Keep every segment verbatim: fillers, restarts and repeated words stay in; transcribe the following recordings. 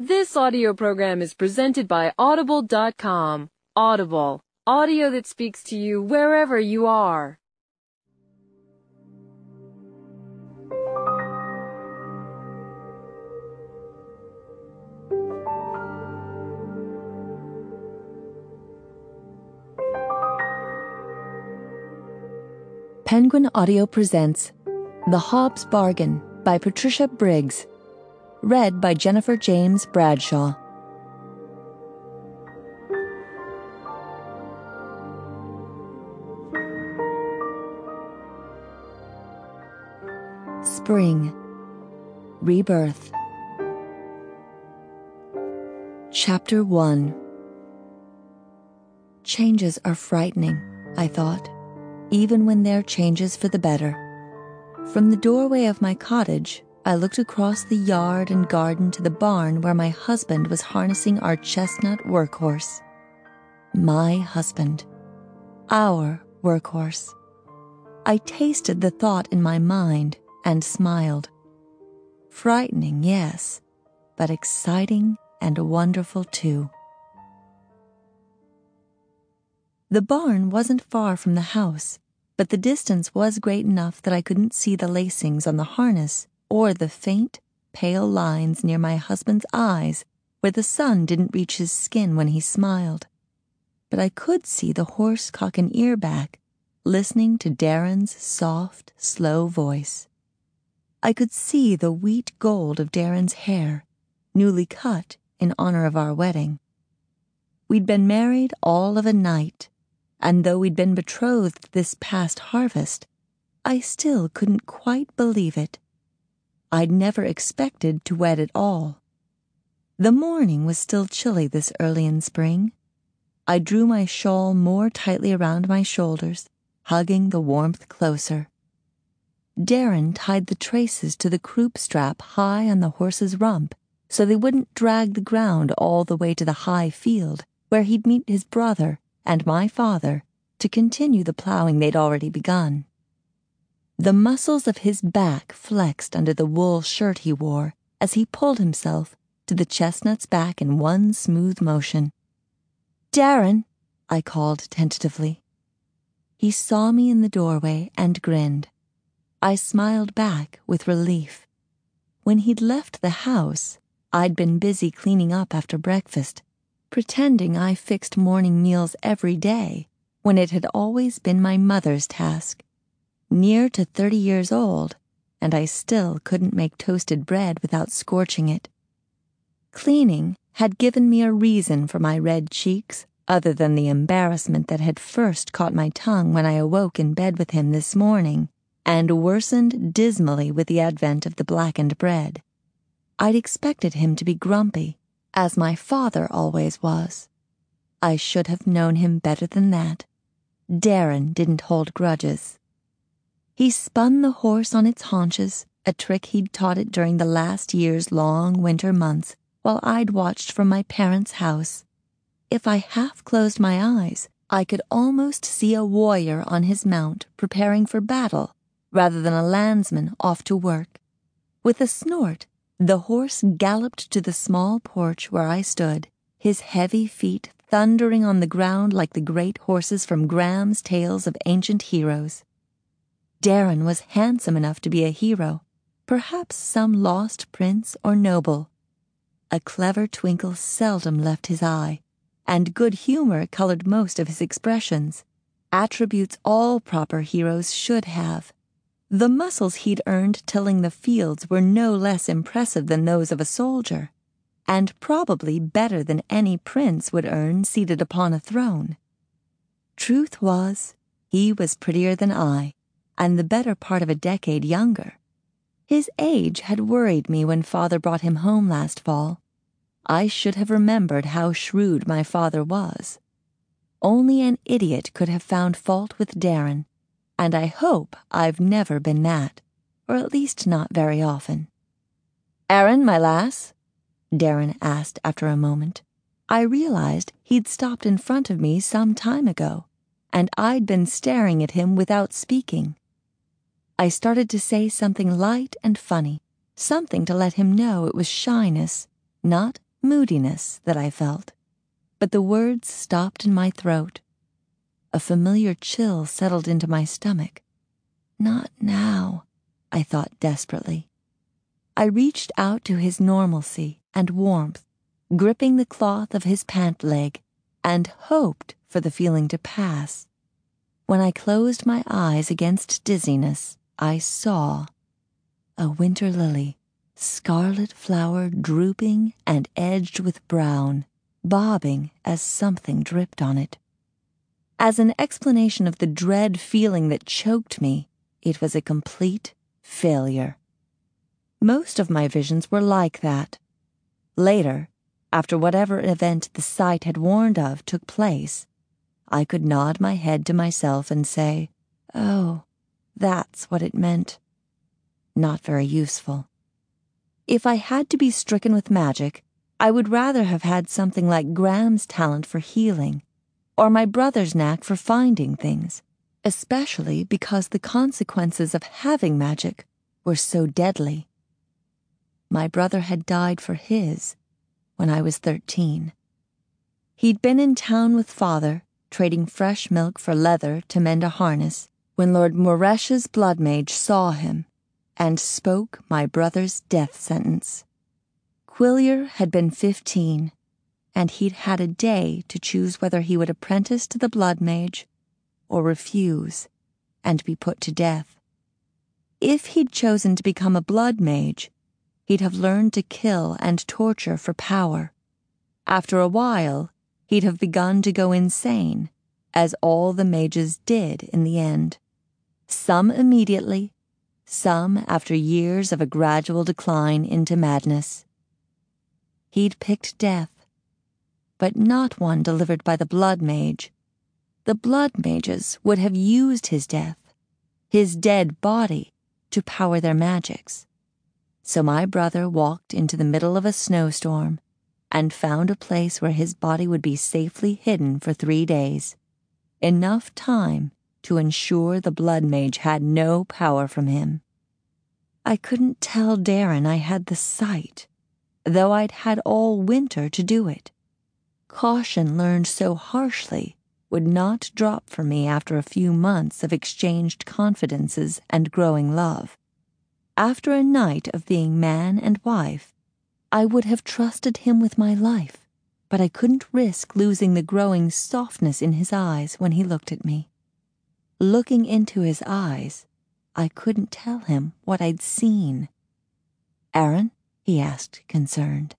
This audio program is presented by Audible dot com. Audible, audio that speaks to you wherever you are. Penguin Audio presents The Hobbs Bargain by Patricia Briggs, read by Jennifer James Bradshaw. Spring. Rebirth. Chapter one. Changes are frightening, I thought, even when they're changes for the better. From the doorway of my cottage, I looked across the yard and garden to the barn where my husband was harnessing our chestnut workhorse. My husband. Our workhorse. I tasted the thought in my mind and smiled. Frightening, yes, but exciting and wonderful too. The barn wasn't far from the house, but the distance was great enough that I couldn't see the lacings on the harness or the faint, pale lines near my husband's eyes where the sun didn't reach his skin when he smiled. But I could see the horse cock an ear back, listening to Darren's soft, slow voice. I could see the wheat gold of Darren's hair, newly cut in honor of our wedding. We'd been married all of a night, and though we'd been betrothed this past harvest, I still couldn't quite believe it. I'd never expected to wed at all. The morning was still chilly this early in spring. I drew my shawl more tightly around my shoulders, hugging the warmth closer. Darren tied the traces to the croup strap high on the horse's rump so they wouldn't drag the ground all the way to the high field where he'd meet his brother and my father to continue the plowing they'd already begun. The muscles of his back flexed under the wool shirt he wore as he pulled himself to the chestnut's back in one smooth motion. "Darren," I called tentatively. He saw me in the doorway and grinned. I smiled back with relief. When he'd left the house, I'd been busy cleaning up after breakfast, pretending I fixed morning meals every day when it had always been my mother's task. Near to thirty years old, and I still couldn't make toasted bread without scorching it. Cleaning had given me a reason for my red cheeks other than the embarrassment that had first caught my tongue when I awoke in bed with him this morning and worsened dismally with the advent of the blackened bread. I'd expected him to be grumpy, as my father always was. I should have known him better than that. Darren didn't hold grudges. He spun the horse on its haunches, a trick he'd taught it during the last year's long winter months while I'd watched from my parents' house. If I half closed my eyes, I could almost see a warrior on his mount preparing for battle rather than a landsman off to work. With a snort, the horse galloped to the small porch where I stood, his heavy feet thundering on the ground like the great horses from Graham's Tales of Ancient Heroes. Darren was handsome enough to be a hero, perhaps some lost prince or noble. A clever twinkle seldom left his eye, and good humor colored most of his expressions, attributes all proper heroes should have. The muscles he'd earned tilling the fields were no less impressive than those of a soldier, and probably better than any prince would earn seated upon a throne. Truth was, he was prettier than I, and the better part of a decade younger. His age had worried me when Father brought him home last fall. I should have remembered how shrewd my father was. Only an idiot could have found fault with Darren, and I hope I've never been that, or at least not very often. "Aaron, my lass?" Darren asked after a moment. I realized he'd stopped in front of me some time ago, and I'd been staring at him without speaking. I started to say something light and funny, something to let him know it was shyness, not moodiness that I felt, but the words stopped in my throat. A familiar chill settled into my stomach. Not now, I thought desperately. I reached out to his normalcy and warmth, gripping the cloth of his pant leg, and hoped for the feeling to pass. When I closed my eyes against dizziness, I saw a winter lily, scarlet flower drooping and edged with brown, bobbing as something dripped on it. As an explanation of the dread feeling that choked me, it was a complete failure. Most of my visions were like that. Later, after whatever event the sight had warned of took place, I could nod my head to myself and say, "Oh, that's what it meant." Not very useful. If I had to be stricken with magic, I would rather have had something like Graham's talent for healing, or my brother's knack for finding things, especially because the consequences of having magic were so deadly. My brother had died for his when I was thirteen. He'd been in town with father, trading fresh milk for leather to mend a harness, when Lord Moresh's blood mage saw him and spoke my brother's death sentence. Quillier had been fifteen, and he'd had a day to choose whether he would apprentice to the blood mage or refuse and be put to death. If he'd chosen to become a blood mage, he'd have learned to kill and torture for power. After a while, he'd have begun to go insane, as all the mages did in the end. Some immediately, some after years of a gradual decline into madness. He'd picked death, but not one delivered by the blood mage. The blood mages would have used his death, his dead body, to power their magics. So my brother walked into the middle of a snowstorm and found a place where his body would be safely hidden for three days, enough time to ensure the blood mage had no power from him. I couldn't tell Darren I had the sight, though I'd had all winter to do it. Caution learned so harshly would not drop for me after a few months of exchanged confidences and growing love. After a night of being man and wife, I would have trusted him with my life, but I couldn't risk losing the growing softness in his eyes when he looked at me. Looking into his eyes, I couldn't tell him what I'd seen. "Aaron?" he asked, concerned.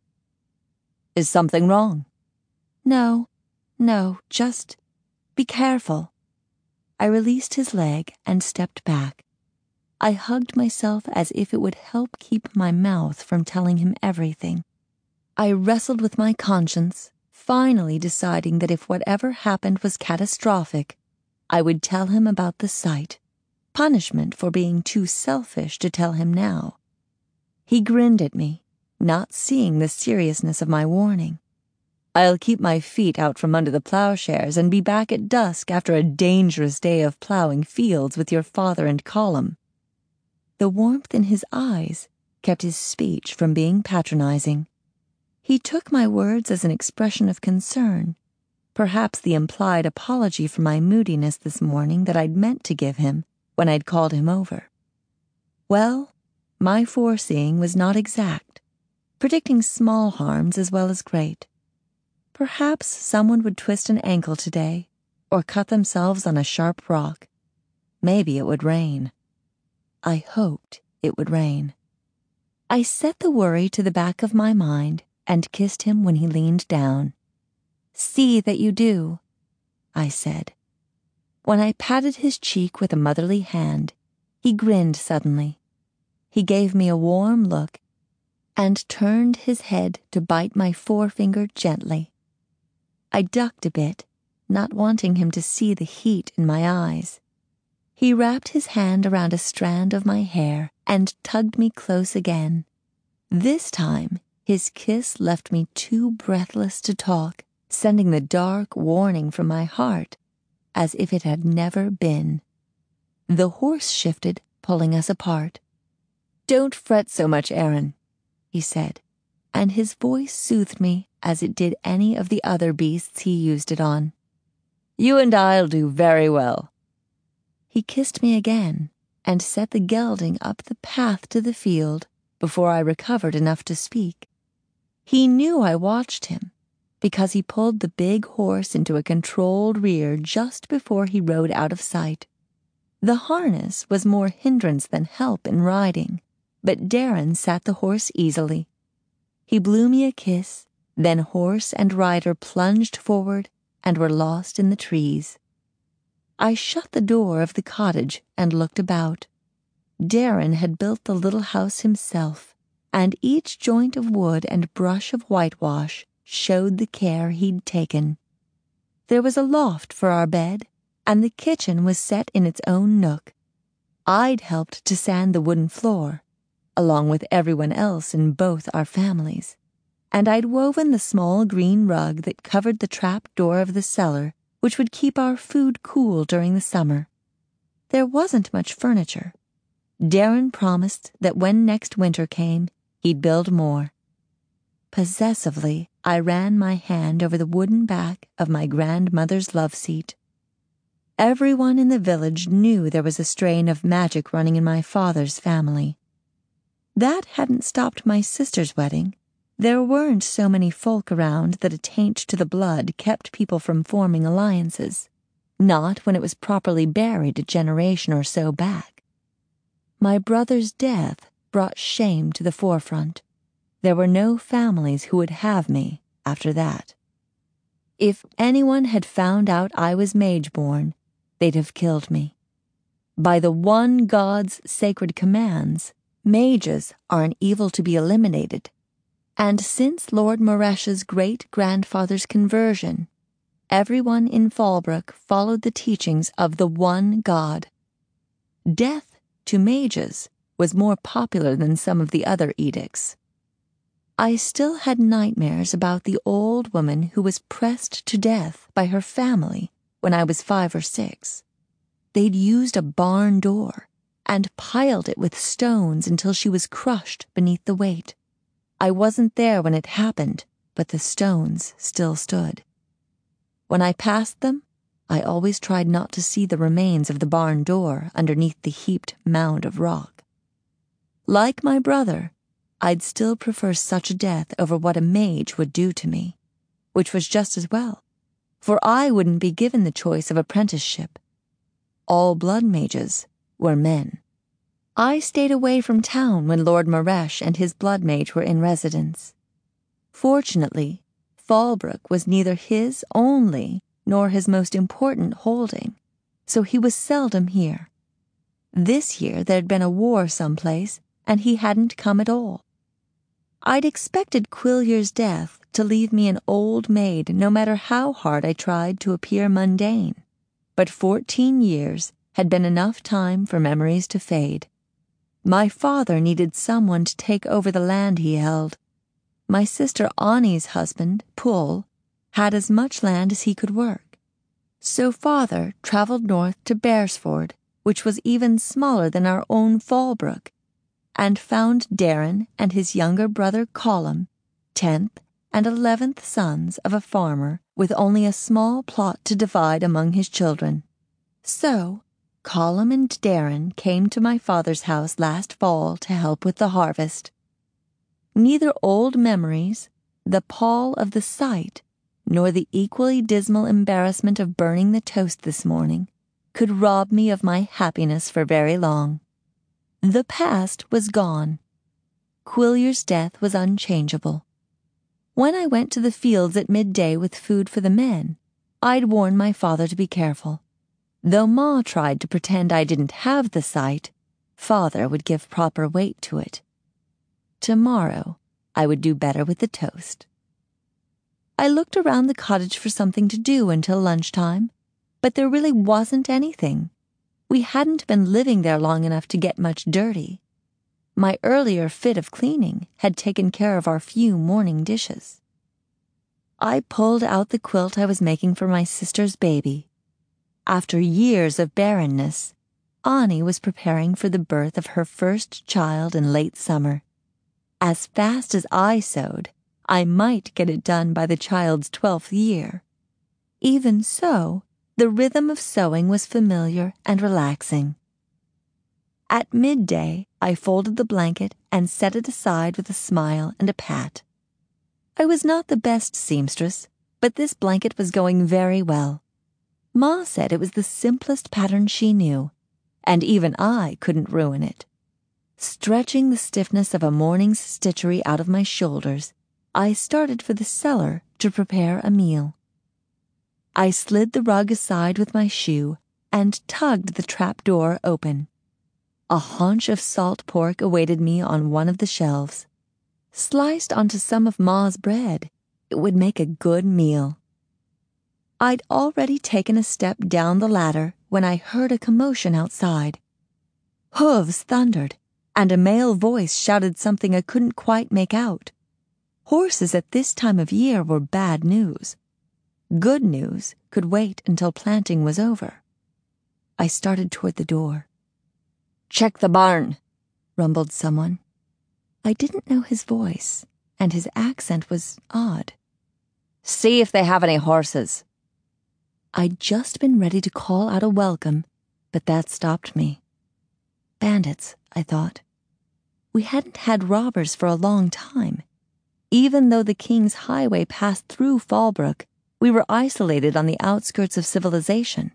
"Is something wrong?" "No, no, just be careful." I released his leg and stepped back. I hugged myself as if it would help keep my mouth from telling him everything. I wrestled with my conscience, finally deciding that if whatever happened was catastrophic, I would tell him about the sight, punishment for being too selfish to tell him now. He grinned at me, not seeing the seriousness of my warning. "I'll keep my feet out from under the plowshares and be back at dusk after a dangerous day of plowing fields with your father and Colum." The warmth in his eyes kept his speech from being patronizing. He took my words as an expression of concern, perhaps the implied apology for my moodiness this morning that I'd meant to give him when I'd called him over. Well, my foreseeing was not exact, predicting small harms as well as great. Perhaps someone would twist an ankle today, or cut themselves on a sharp rock. Maybe it would rain. I hoped it would rain. I set the worry to the back of my mind and kissed him when he leaned down. "See that you do," I said. When I patted his cheek with a motherly hand, he grinned suddenly. He gave me a warm look and turned his head to bite my forefinger gently. I ducked a bit, not wanting him to see the heat in my eyes. He wrapped his hand around a strand of my hair and tugged me close again. This time, his kiss left me too breathless to talk, sending the dark warning from my heart as if it had never been. The horse shifted, pulling us apart. "Don't fret so much, Aaron," he said. and his voice soothed me as it did any of the other beasts he used it on. "You and I'll do very well." He kissed me again and set the gelding up the path to the field before I recovered enough to speak. He knew I watched him, because he pulled the big horse into a controlled rear just before he rode out of sight. The harness was more hindrance than help in riding, but Darren sat the horse easily. He blew me a kiss, then horse and rider plunged forward and were lost in the trees. I shut the door of the cottage and looked about. Darren had built the little house himself, and each joint of wood and brush of whitewash showed the care he'd taken. There was a loft for our bed, and the kitchen was set in its own nook. I'd helped to sand the wooden floor, along with everyone else in both our families, and I'd woven the small green rug that covered the trap door of the cellar, which would keep our food cool during the summer. There wasn't much furniture. Darren promised that when next winter came, he'd build more. Possessively, I ran my hand over the wooden back of my grandmother's love seat. Everyone in the village knew there was a strain of magic running in my father's family. That hadn't stopped my sister's wedding. There weren't so many folk around that a taint to the blood kept people from forming alliances, not when it was properly buried a generation or so back. My brother's death brought shame to the forefront. There were no families who would have me after that. If anyone had found out I was mage-born, they'd have killed me. By the one God's sacred commands, mages are an evil to be eliminated. And since Lord Maresh's great-grandfather's conversion, everyone in Fallbrook followed the teachings of the one God. Death to mages was more popular than some of the other edicts. I still had nightmares about the old woman who was pressed to death by her family when I was five or six. They'd used a barn door and piled it with stones until she was crushed beneath the weight. I wasn't there when it happened, but the stones still stood. When I passed them, I always tried not to see the remains of the barn door underneath the heaped mound of rock. Like my brother, I'd still prefer such a death over what a mage would do to me, which was just as well, for I wouldn't be given the choice of apprenticeship. All blood mages were men. I stayed away from town when Lord Maresh and his blood mage were in residence. Fortunately, Fallbrook was neither his only nor his most important holding, so he was seldom here. This year there'd been a war someplace, and he hadn't come at all. I'd expected Quillier's death to leave me an old maid no matter how hard I tried to appear mundane, but fourteen years had been enough time for memories to fade. My father needed someone to take over the land he held. My sister Ani's husband, Pull, had as much land as he could work. So father traveled north to Beresford, which was even smaller than our own Fallbrook, and found Darren and his younger brother Colum, tenth and eleventh sons of a farmer with only a small plot to divide among his children. So Colum and Darren came to my father's house last fall to help with the harvest. Neither old memories, the pall of the sight, nor the equally dismal embarrassment of burning the toast this morning could rob me of my happiness for very long. The past was gone. Quillier's death was unchangeable. When I went to the fields at midday with food for the men, I'd warn my father to be careful. Though Ma tried to pretend I didn't have the sight, Father would give proper weight to it. Tomorrow, I would do better with the toast. I looked around the cottage for something to do until lunchtime, but there really wasn't anything. We hadn't been living there long enough to get much dirty. My earlier fit of cleaning had taken care of our few morning dishes. I pulled out the quilt I was making for my sister's baby. After years of barrenness, Ani was preparing for the birth of her first child in late summer. As fast as I sewed, I might get it done by the child's twelfth year. Even so, the rhythm of sewing was familiar and relaxing. At midday, I folded the blanket and set it aside with a smile and a pat. I was not the best seamstress, but this blanket was going very well. Ma said it was the simplest pattern she knew, and even I couldn't ruin it. Stretching the stiffness of a morning's stitchery out of my shoulders, I started for the cellar to prepare a meal. I slid the rug aside with my shoe and tugged the trap door open. A haunch of salt pork awaited me on one of the shelves. Sliced onto some of Ma's bread, it would make a good meal. I'd already taken a step down the ladder when I heard a commotion outside. Hooves thundered, and a male voice shouted something I couldn't quite make out. Horses at this time of year were bad news. Good news could wait until planting was over. I started toward the door. "Check the barn," rumbled someone. I didn't know his voice, and his accent was odd. "See if they have any horses." I'd just been ready to call out a welcome, but that stopped me. Bandits, I thought. We hadn't had robbers for a long time. Even though the King's Highway passed through Fallbrook, we were isolated on the outskirts of civilization.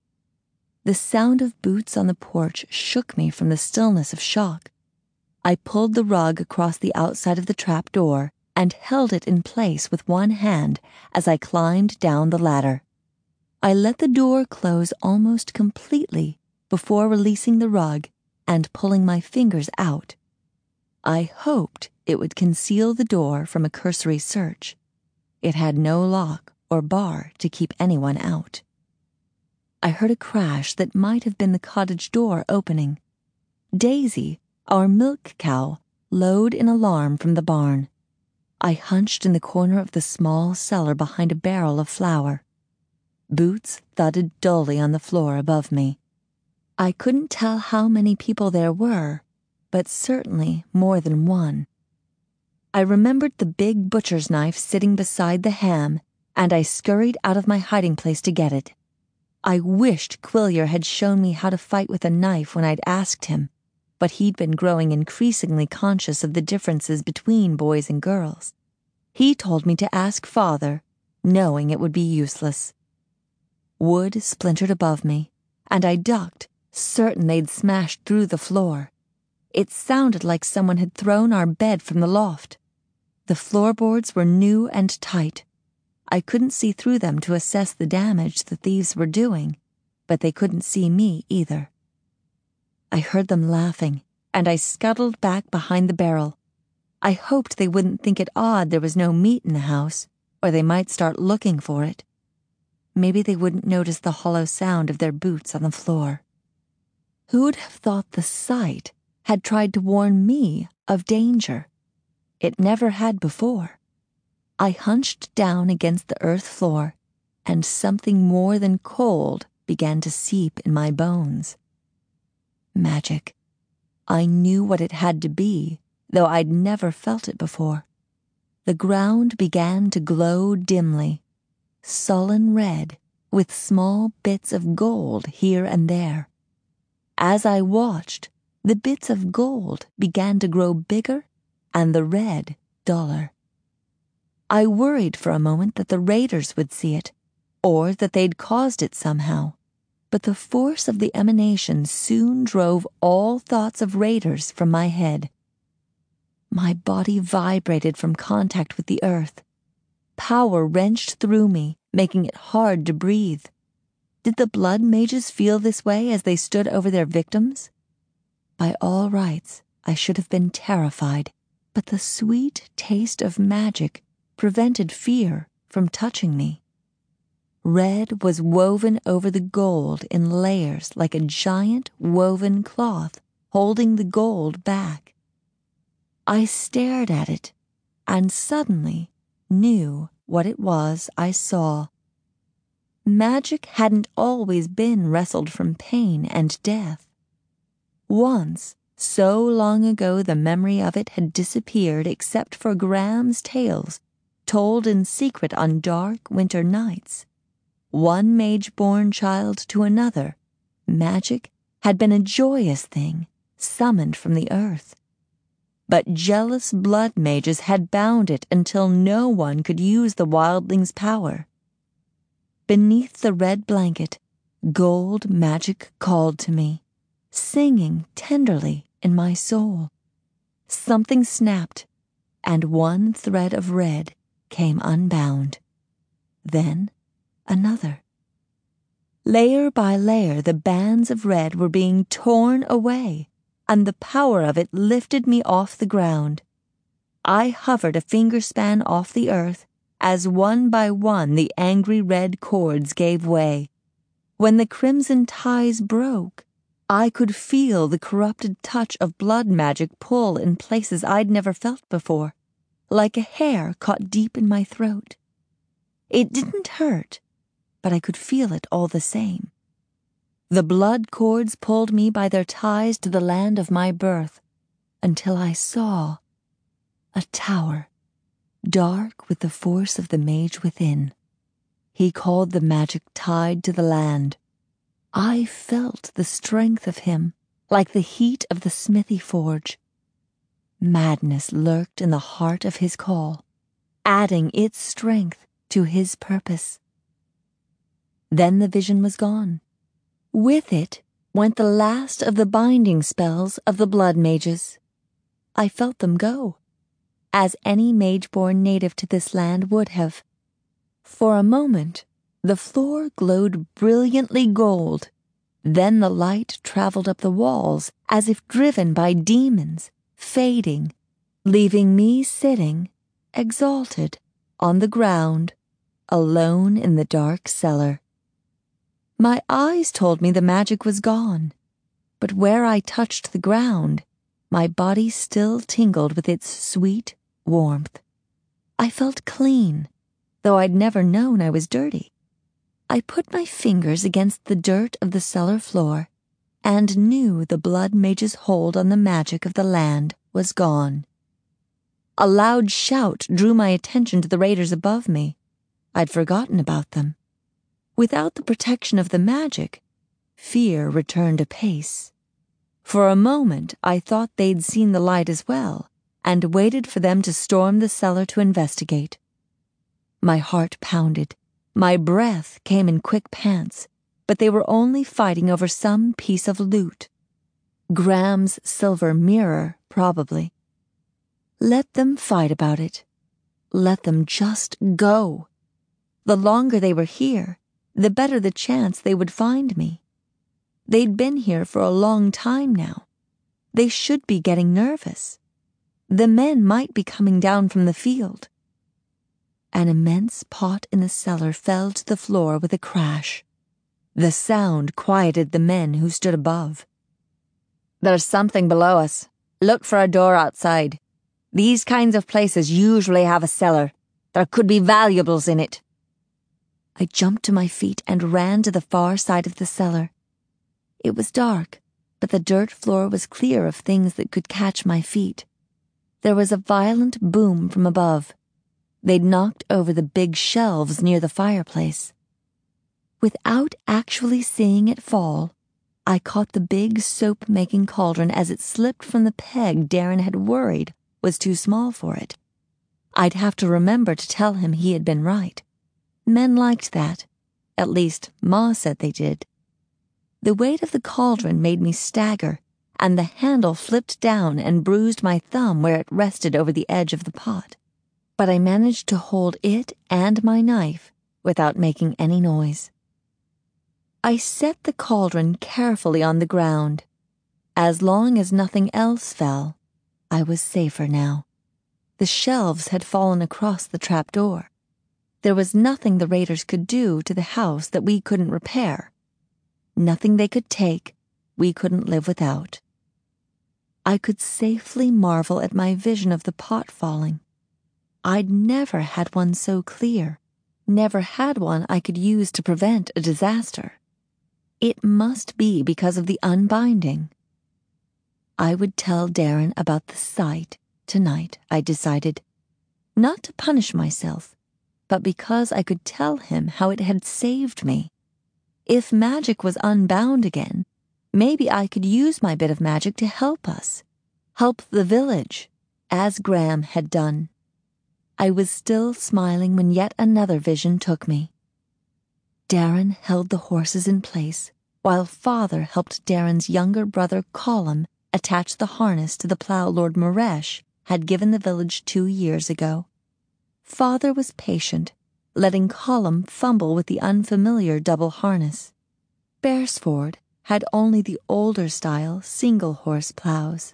The sound of boots on the porch shook me from the stillness of shock. I pulled the rug across the outside of the trap door and held it in place with one hand as I climbed down the ladder. I let the door close almost completely before releasing the rug and pulling my fingers out. I hoped it would conceal the door from a cursory search. It had no lock or bar to keep anyone out. I heard a crash that might have been the cottage door opening. Daisy, our milk cow, lowed in alarm from the barn. I hunched in the corner of the small cellar behind a barrel of flour. Boots thudded dully on the floor above me. I couldn't tell how many people there were, but certainly more than one. I remembered the big butcher's knife sitting beside the ham, and I scurried out of my hiding place to get it. I wished Quillier had shown me how to fight with a knife when I'd asked him, but he'd been growing increasingly conscious of the differences between boys and girls. He told me to ask Father, knowing it would be useless. Wood splintered above me, and I ducked, certain they'd smashed through the floor. It sounded like someone had thrown our bed from the loft. The floorboards were new and tight. I couldn't see through them to assess the damage the thieves were doing, but they couldn't see me either. I heard them laughing, and I scuttled back behind the barrel. I hoped they wouldn't think it odd there was no meat in the house, or they might start looking for it. Maybe they wouldn't notice the hollow sound of their boots on the floor. Who'd have thought the sight had tried to warn me of danger? It never had before. I hunched down against the earth floor, and something more than cold began to seep in my bones. Magic. I knew what it had to be, though I'd never felt it before. The ground began to glow dimly, sullen red, with small bits of gold here and there. As I watched, the bits of gold began to grow bigger and the red duller. I worried for a moment that the raiders would see it, or that they'd caused it somehow, but the force of the emanation soon drove all thoughts of raiders from my head. My body vibrated from contact with the earth. Power wrenched through me, making it hard to breathe. Did the blood mages feel this way as they stood over their victims? By all rights, I should have been terrified, but the sweet taste of magic prevented fear from touching me. Red was woven over the gold in layers like a giant woven cloth holding the gold back. I stared at it and suddenly knew what it was I saw. Magic hadn't always been wrestled from pain and death. Once, So long ago the memory of it had disappeared except for Graham's tales, told in secret on dark winter nights. One mage-born child to another, magic had been a joyous thing, summoned from the earth. But jealous blood mages had bound it until no one could use the wildling's power. Beneath the red blanket, gold magic called to me, singing tenderly in my soul. Something snapped, and one thread of red came unbound. Then another. Layer by layer, the bands of red were being torn away, and the power of it lifted me off the ground. I hovered a finger span off the earth as one by one the angry red cords gave way. When the crimson ties broke, I could feel the corrupted touch of blood magic pull in places I'd never felt before, like a hair caught deep in my throat. It didn't hurt, but I could feel it all the same. The blood cords pulled me by their ties to the land of my birth, until I saw a tower, dark with the force of the mage within. He called the magic tied to the land. I felt the strength of him, like the heat of the smithy forge. Madness lurked in the heart of his call, adding its strength to his purpose. Then the vision was gone. With it went the last of the binding spells of the blood mages. I felt them go, as any mage-born native to this land would have. For a moment, the floor glowed brilliantly gold. Then the light traveled up the walls as if driven by demons, fading, leaving me sitting, exalted, on the ground, alone in the dark cellar. My eyes told me the magic was gone, but where I touched the ground, my body still tingled with its sweet warmth. I felt clean, though I'd never known I was dirty. I put my fingers against the dirt of the cellar floor and knew the blood mage's hold on the magic of the land was gone. A loud shout drew my attention to the raiders above me. I'd forgotten about them. Without the protection of the magic, fear returned apace. For a moment I thought they'd seen the light as well, and waited for them to storm the cellar to investigate. My heart pounded. My breath came in quick pants, but they were only fighting over some piece of loot. Graham's silver mirror, probably. Let them fight about it. Let them just go. The longer they were here, the better the chance they would find me. They'd been here for a long time now. They should be getting nervous. The men might be coming down from the field. An immense pot in the cellar fell to the floor with a crash. The sound quieted the men who stood above. "There's something below us. Look for a door outside. These kinds of places usually have a cellar. There could be valuables in it." I jumped to my feet and ran to the far side of the cellar. It was dark, but the dirt floor was clear of things that could catch my feet. There was a violent boom from above. They'd knocked over the big shelves near the fireplace. Without actually seeing it fall, I caught the big soap-making cauldron as it slipped from the peg Darren had worried was too small for it. I'd have to remember to tell him he had been right. Men liked that. At least, Ma said they did. The weight of the cauldron made me stagger, and the handle flipped down and bruised my thumb where it rested over the edge of the pot. But I managed to hold it and my knife without making any noise. I set the cauldron carefully on the ground. As long as nothing else fell, I was safer now. The shelves had fallen across the trapdoor. There was nothing the raiders could do to the house that we couldn't repair. Nothing they could take we couldn't live without. I could safely marvel at my vision of the pot falling. I'd never had one so clear, never had one I could use to prevent a disaster. It must be because of the unbinding. I would tell Darren about the sight tonight, I decided. Not to punish myself, but because I could tell him how it had saved me. If magic was unbound again, maybe I could use my bit of magic to help us, help the village, as Graham had done. I was still smiling when yet another vision took me. Darren held the horses in place, while Father helped Darren's younger brother Colum attach the harness to the plough Lord Maresh had given the village two years ago. Father was patient, letting Colum fumble with the unfamiliar double harness. Beresford had only the older-style single-horse ploughs.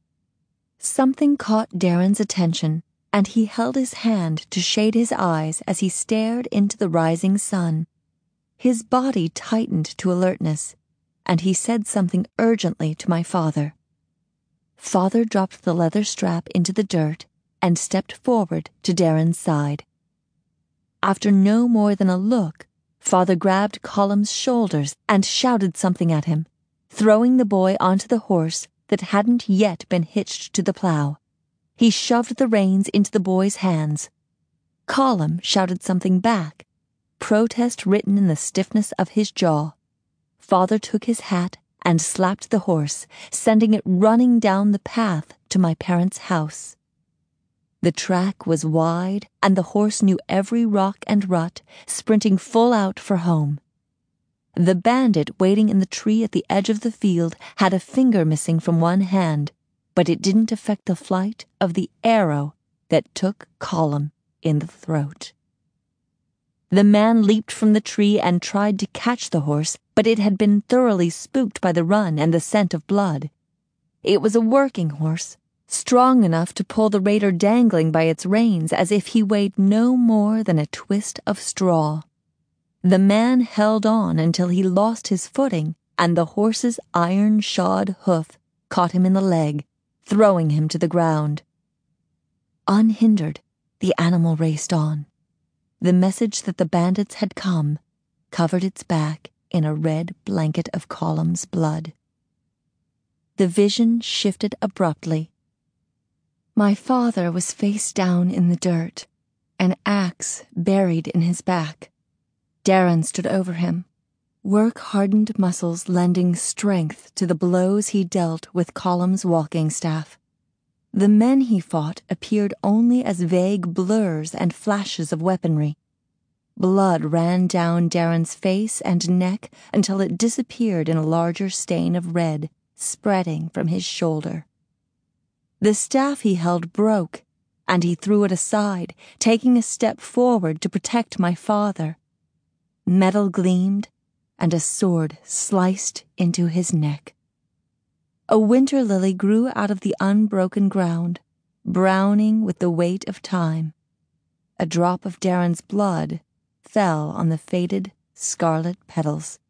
Something caught Darren's attention, and he held his hand to shade his eyes as he stared into the rising sun. His body tightened to alertness, and he said something urgently to my father. Father dropped the leather strap into the dirt and stepped forward to Darren's side. After no more than a look, Father grabbed Colum's shoulders and shouted something at him, throwing the boy onto the horse that hadn't yet been hitched to the plough. He shoved the reins into the boy's hands. Colum shouted something back, protest written in the stiffness of his jaw. Father took his hat and slapped the horse, sending it running down the path to my parents' house. The track was wide, and the horse knew every rock and rut, sprinting full out for home. The bandit waiting in the tree at the edge of the field had a finger missing from one hand, but it didn't affect the flight of the arrow that took Colum in the throat. The man leaped from the tree and tried to catch the horse, but it had been thoroughly spooked by the run and the scent of blood. It was a working horse, strong enough to pull the raider dangling by its reins as if he weighed no more than a twist of straw. The man held on until he lost his footing, and the horse's iron-shod hoof caught him in the leg, throwing him to the ground. Unhindered, the animal raced on. The message that the bandits had come covered its back in a red blanket of Colum's blood. The vision shifted abruptly. My father was face down in the dirt, an axe buried in his back. Darren stood over him, work-hardened muscles lending strength to the blows he dealt with Colum's walking staff. The men he fought appeared only as vague blurs and flashes of weaponry. Blood ran down Darren's face and neck until it disappeared in a larger stain of red, spreading from his shoulder. The staff he held broke, and he threw it aside, taking a step forward to protect my father. Metal gleamed, and a sword sliced into his neck. A winter lily grew out of the unbroken ground, browning with the weight of time. A drop of Darren's blood fell on the faded scarlet petals.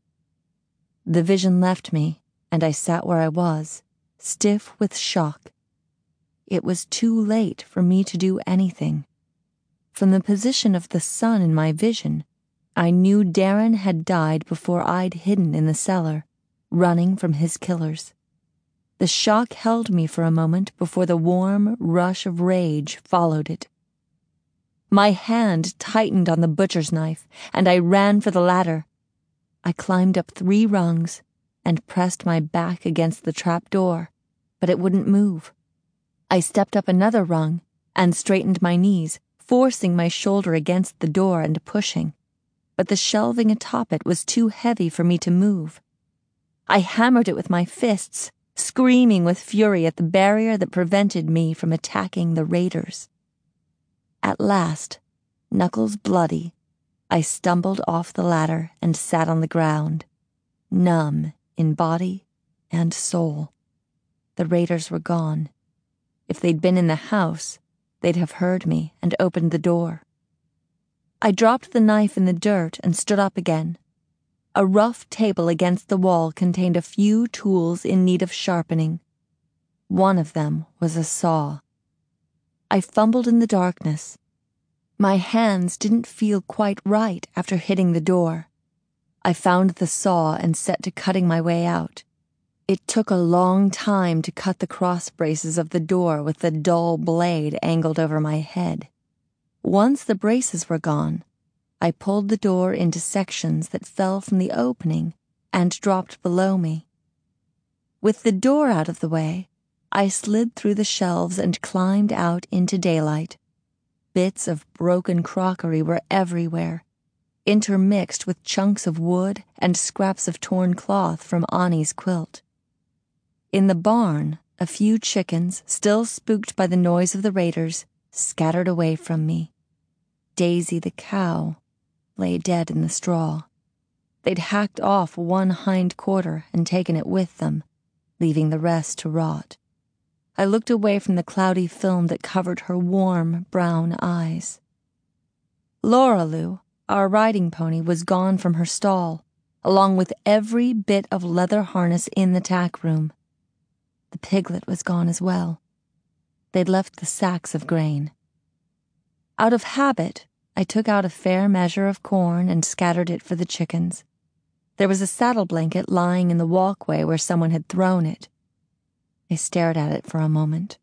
The vision left me, and I sat where I was, stiff with shock. It was too late for me to do anything. From the position of the sun in my vision, I knew Darren had died before I'd hidden in the cellar, running from his killers. The shock held me for a moment before the warm rush of rage followed it. My hand tightened on the butcher's knife, and I ran for the ladder. I climbed up three rungs and pressed my back against the trap door, but it wouldn't move. I stepped up another rung and straightened my knees, forcing my shoulder against the door and pushing, but the shelving atop it was too heavy for me to move. I hammered it with my fists, screaming with fury at the barrier that prevented me from attacking the raiders. At last, knuckles bloody, I stumbled off the ladder and sat on the ground, numb in body and soul. The raiders were gone. If they'd been in the house, they'd have heard me and opened the door. I dropped the knife in the dirt and stood up again. A rough table against the wall contained a few tools in need of sharpening. One of them was a saw. I fumbled in the darkness. My hands didn't feel quite right after hitting the door. I found the saw and set to cutting my way out. It took a long time to cut the cross braces of the door with the dull blade angled over my head. Once the braces were gone, I pulled the door into sections that fell from the opening and dropped below me. With the door out of the way, I slid through the shelves and climbed out into daylight. Bits of broken crockery were everywhere, intermixed with chunks of wood and scraps of torn cloth from Ani's quilt. In the barn, a few chickens, still spooked by the noise of the raiders, scattered away from me. Daisy the cow lay dead in the straw. They'd hacked off one hind quarter and taken it with them, leaving the rest to rot. I looked away from the cloudy film that covered her warm, brown eyes. Lauraloo, our riding pony, was gone from her stall, along with every bit of leather harness in the tack room. The piglet was gone as well. They'd left the sacks of grain. Out of habit, I took out a fair measure of corn and scattered it for the chickens. There was a saddle blanket lying in the walkway where someone had thrown it. I stared at it for a moment.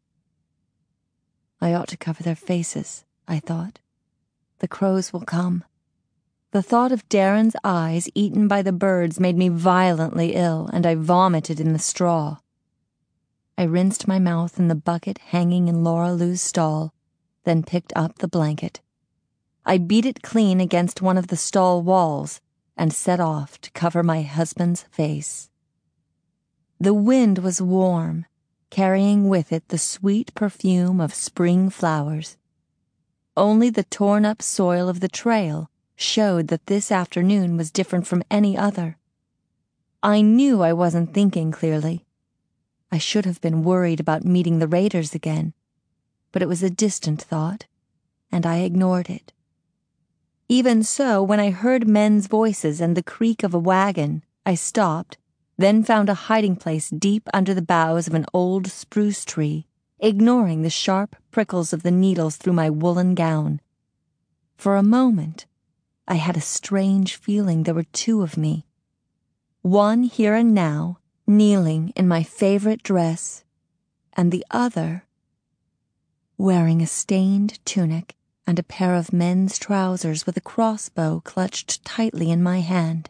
I ought to cover their faces, I thought. The crows will come. The thought of Darren's eyes eaten by the birds made me violently ill, and I vomited in the straw. I rinsed my mouth in the bucket hanging in Lauraloo's stall, then picked up the blanket. I beat it clean against one of the stall walls and set off to cover my husband's face. The wind was warm, carrying with it the sweet perfume of spring flowers. Only the torn-up soil of the trail showed that this afternoon was different from any other. I knew I wasn't thinking clearly. I should have been worried about meeting the raiders again, but it was a distant thought, and I ignored it. Even so, when I heard men's voices and the creak of a wagon, I stopped, then found a hiding place deep under the boughs of an old spruce tree, ignoring the sharp prickles of the needles through my woolen gown. For a moment, I had a strange feeling there were two of me. One here and now, kneeling in my favorite dress, and the other wearing a stained tunic and a pair of men's trousers with a crossbow clutched tightly in my hand.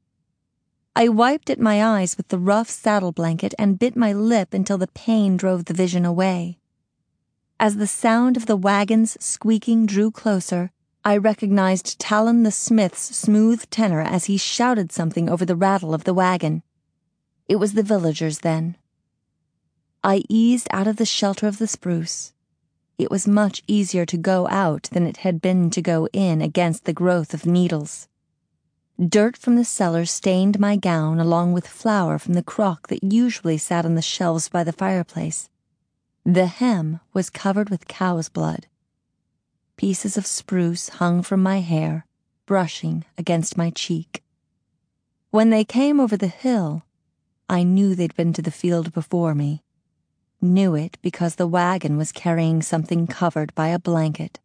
I wiped at my eyes with the rough saddle blanket and bit my lip until the pain drove the vision away. As the sound of the wagon's squeaking drew closer, I recognized Talon the Smith's smooth tenor as he shouted something over the rattle of the wagon. It was the villagers then. I eased out of the shelter of the spruce. It was much easier to go out than it had been to go in against the growth of needles. Dirt from the cellar stained my gown along with flour from the crock that usually sat on the shelves by the fireplace. The hem was covered with cow's blood. Pieces of spruce hung from my hair, brushing against my cheek. When they came over the hill, I knew they'd been to the field before me. Knew it because the wagon was carrying something covered by a blanket.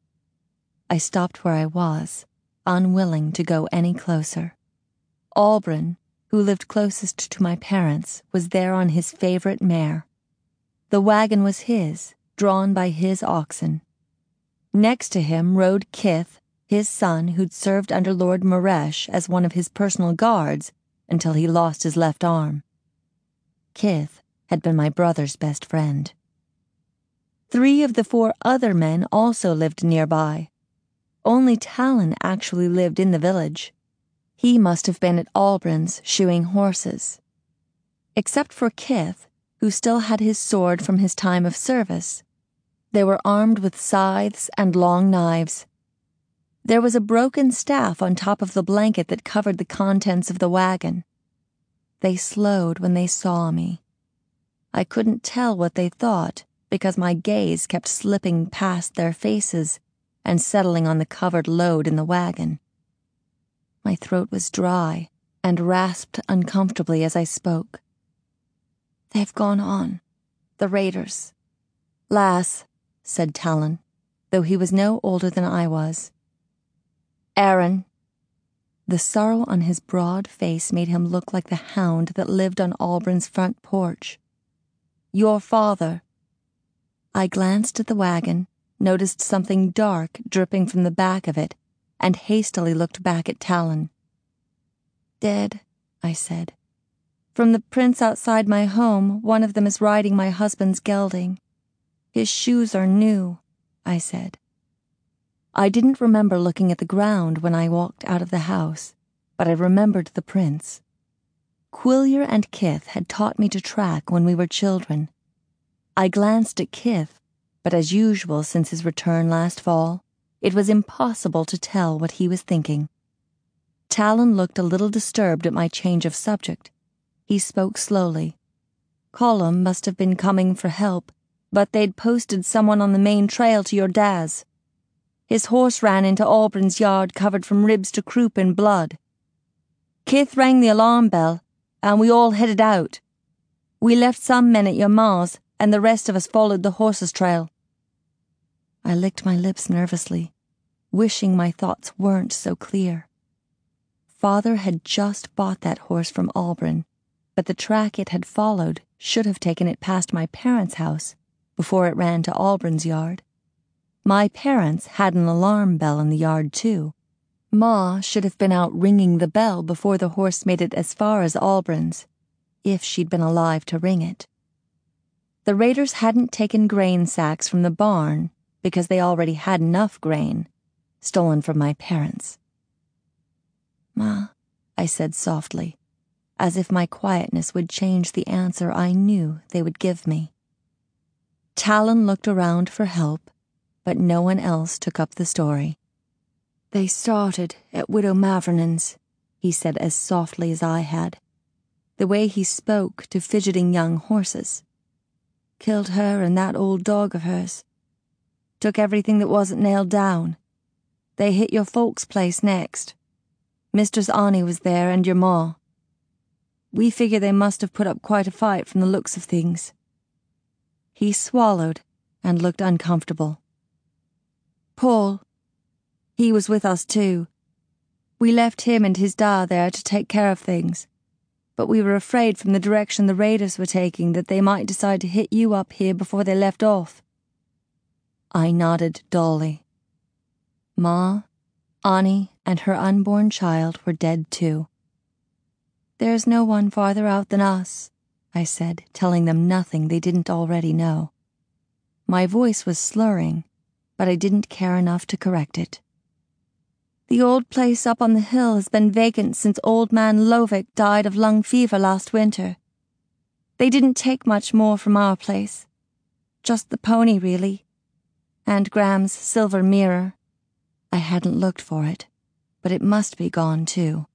I stopped where I was, unwilling to go any closer. Albrin, who lived closest to my parents, was there on his favorite mare. The wagon was his, drawn by his oxen. Next to him rode Kith, his son, who'd served under Lord Maresh as one of his personal guards until he lost his left arm. Kith had been my brother's best friend. Three of the four other men also lived nearby. Only Talon actually lived in the village. He must have been at Albrin's shoeing horses. Except for Kith, who still had his sword from his time of service, they were armed with scythes and long knives. There was a broken staff on top of the blanket that covered the contents of the wagon. They slowed when they saw me. I couldn't tell what they thought because my gaze kept slipping past their faces and settling on the covered load in the wagon. My throat was dry and rasped uncomfortably as I spoke. "They've gone on. The raiders." "Lass," said Talon, though he was no older than I was. "Aaron." The sorrow on his broad face made him look like the hound that lived on Albrin's front porch. "Your father." I glanced at the wagon, noticed something dark dripping from the back of it, and hastily looked back at Talon. "Dead," I said. "From the prints outside my home, one of them is riding my husband's gelding. His shoes are new," I said. I didn't remember looking at the ground when I walked out of the house, but I remembered the prints. Quillier and Kith had taught me to track when we were children. I glanced at Kith, but as usual since his return last fall, it was impossible to tell what he was thinking. Talon looked a little disturbed at my change of subject. He spoke slowly. "Colum must have been coming for help, but they'd posted someone on the main trail to your dad's. His horse ran into Albrin's yard covered from ribs to croup in blood. Kith rang the alarm bell, and we all headed out. We left some men at your ma's, and the rest of us followed the horse's trail." I licked my lips nervously, wishing my thoughts weren't so clear. Father had just bought that horse from Albrin, but the track it had followed should have taken it past my parents' house before it ran to Albrin's yard. My parents had an alarm bell in the yard, too. Ma should have been out ringing the bell before the horse made it as far as Albrin's, if she'd been alive to ring it. The raiders hadn't taken grain sacks from the barn because they already had enough grain, stolen from my parents. "Ma," I said softly, as if my quietness would change the answer I knew they would give me. Talon looked around for help, but no one else took up the story. "They started at Widow Mavernon's," he said as softly as I had, the way he spoke to fidgeting young horses. "Killed her and that old dog of hers. Took everything that wasn't nailed down. They hit your folks' place next. Mistress Annie was there and your ma. We figure they must have put up quite a fight from the looks of things." He swallowed and looked uncomfortable. "Paul. He was with us too. We left him and his da there to take care of things, but we were afraid from the direction the raiders were taking that they might decide to hit you up here before they left off." I nodded dully. Ma, Annie, and her unborn child were dead too. "There's no one farther out than us," I said, telling them nothing they didn't already know. My voice was slurring, but I didn't care enough to correct it. "The old place up on the hill has been vacant since old man Lovick died of lung fever last winter. They didn't take much more from our place. Just the pony, really. And Graham's silver mirror. I hadn't looked for it, but it must be gone too."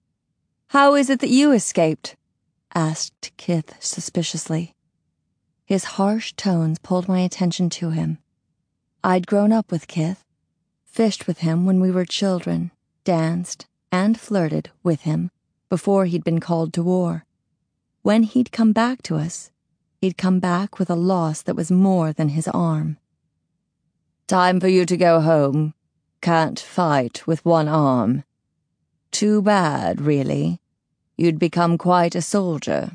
"How is it that you escaped?" asked Kith suspiciously. His harsh tones pulled my attention to him. I'd grown up with Kith, fished with him when we were children, danced, and flirted with him before he'd been called to war. When he'd come back to us, he'd come back with a loss that was more than his arm. "Time for you to go home. Can't fight with one arm. Too bad, really. You'd become quite a soldier."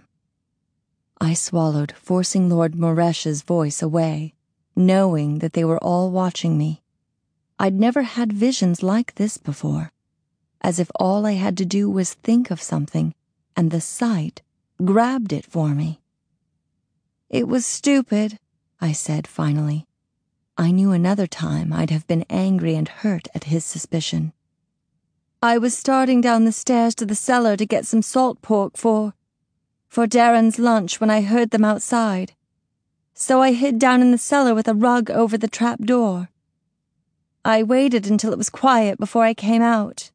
I swallowed, forcing Lord Moresh's voice away, knowing that they were all watching me. I'd never had visions like this before, as if all I had to do was think of something, and the sight grabbed it for me. "It was stupid," I said finally. I knew another time I'd have been angry and hurt at his suspicion. "I was starting down the stairs to the cellar to get some salt pork for, for Darren's lunch when I heard them outside. So I hid down in the cellar with a rug over the trap door. I waited until it was quiet before I came out."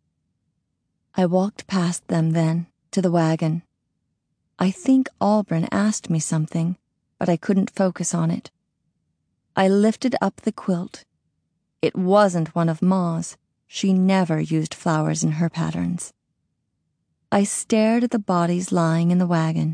I walked past them then, to the wagon. I think Albrin asked me something, but I couldn't focus on it. I lifted up the quilt. It wasn't one of Ma's. She never used flowers in her patterns. I stared at the bodies lying in the wagon.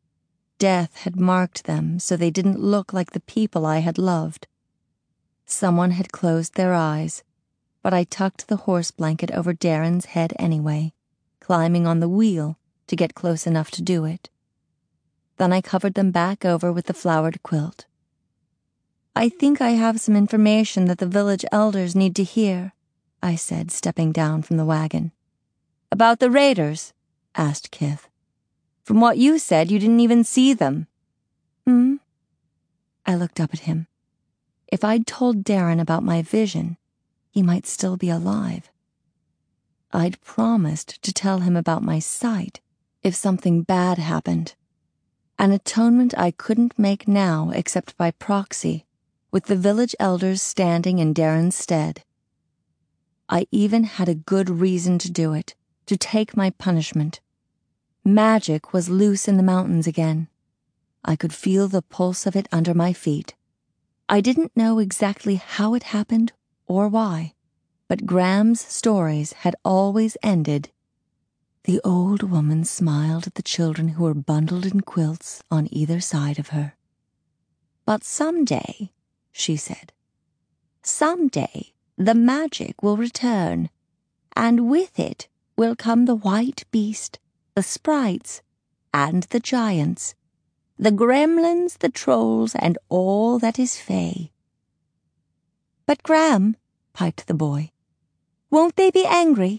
Death had marked them so they didn't look like the people I had loved. Someone had closed their eyes, but I tucked the horse blanket over Darren's head anyway. climbing on the wheel to get close enough to do it. Then I covered them back over with the flowered quilt. "I think I have some information that the village elders need to hear," I said, stepping down from the wagon. "About the raiders?" asked Kith. "From what you said, you didn't even see them." "Hmm?" I looked up at him. If I'd told Darren about my vision, he might still be alive. I'd promised to tell him about my sight if something bad happened. An atonement I couldn't make now except by proxy, with the village elders standing in Darren's stead. I even had a good reason to do it, to take my punishment. Magic was loose in the mountains again. I could feel the pulse of it under my feet. I didn't know exactly how it happened or why, but Graham's stories had always ended. The old woman smiled at the children who were bundled in quilts on either side of her. "But someday," she said, "someday the magic will return, and with it will come the white beast, the sprites, and the giants, the gremlins, the trolls, and all that is fey." "But, Graham," piped the boy, "won't they be angry?"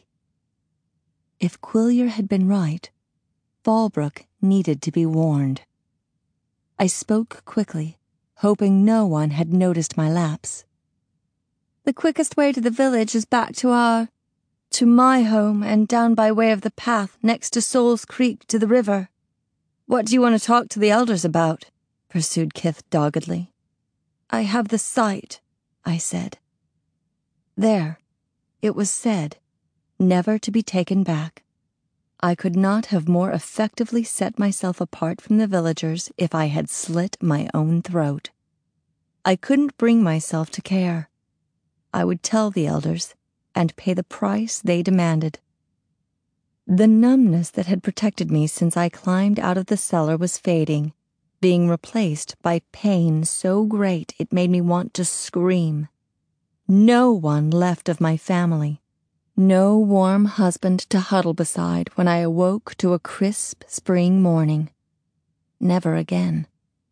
If Quillier had been right, Fallbrook needed to be warned. I spoke quickly, hoping no one had noticed my lapse. "The quickest way to the village is back to our... to my home and down by way of the path next to Souls Creek to the river." "What do you want to talk to the elders about?" pursued Kith doggedly. "I have the sight," I said. There, it was said, never to be taken back. I could not have more effectively set myself apart from the villagers if I had slit my own throat. I couldn't bring myself to care. I would tell the elders and pay the price they demanded. The numbness that had protected me since I climbed out of the cellar was fading, being replaced by pain so great it made me want to scream. No one left of my family. No warm husband to huddle beside when I awoke to a crisp spring morning. Never again.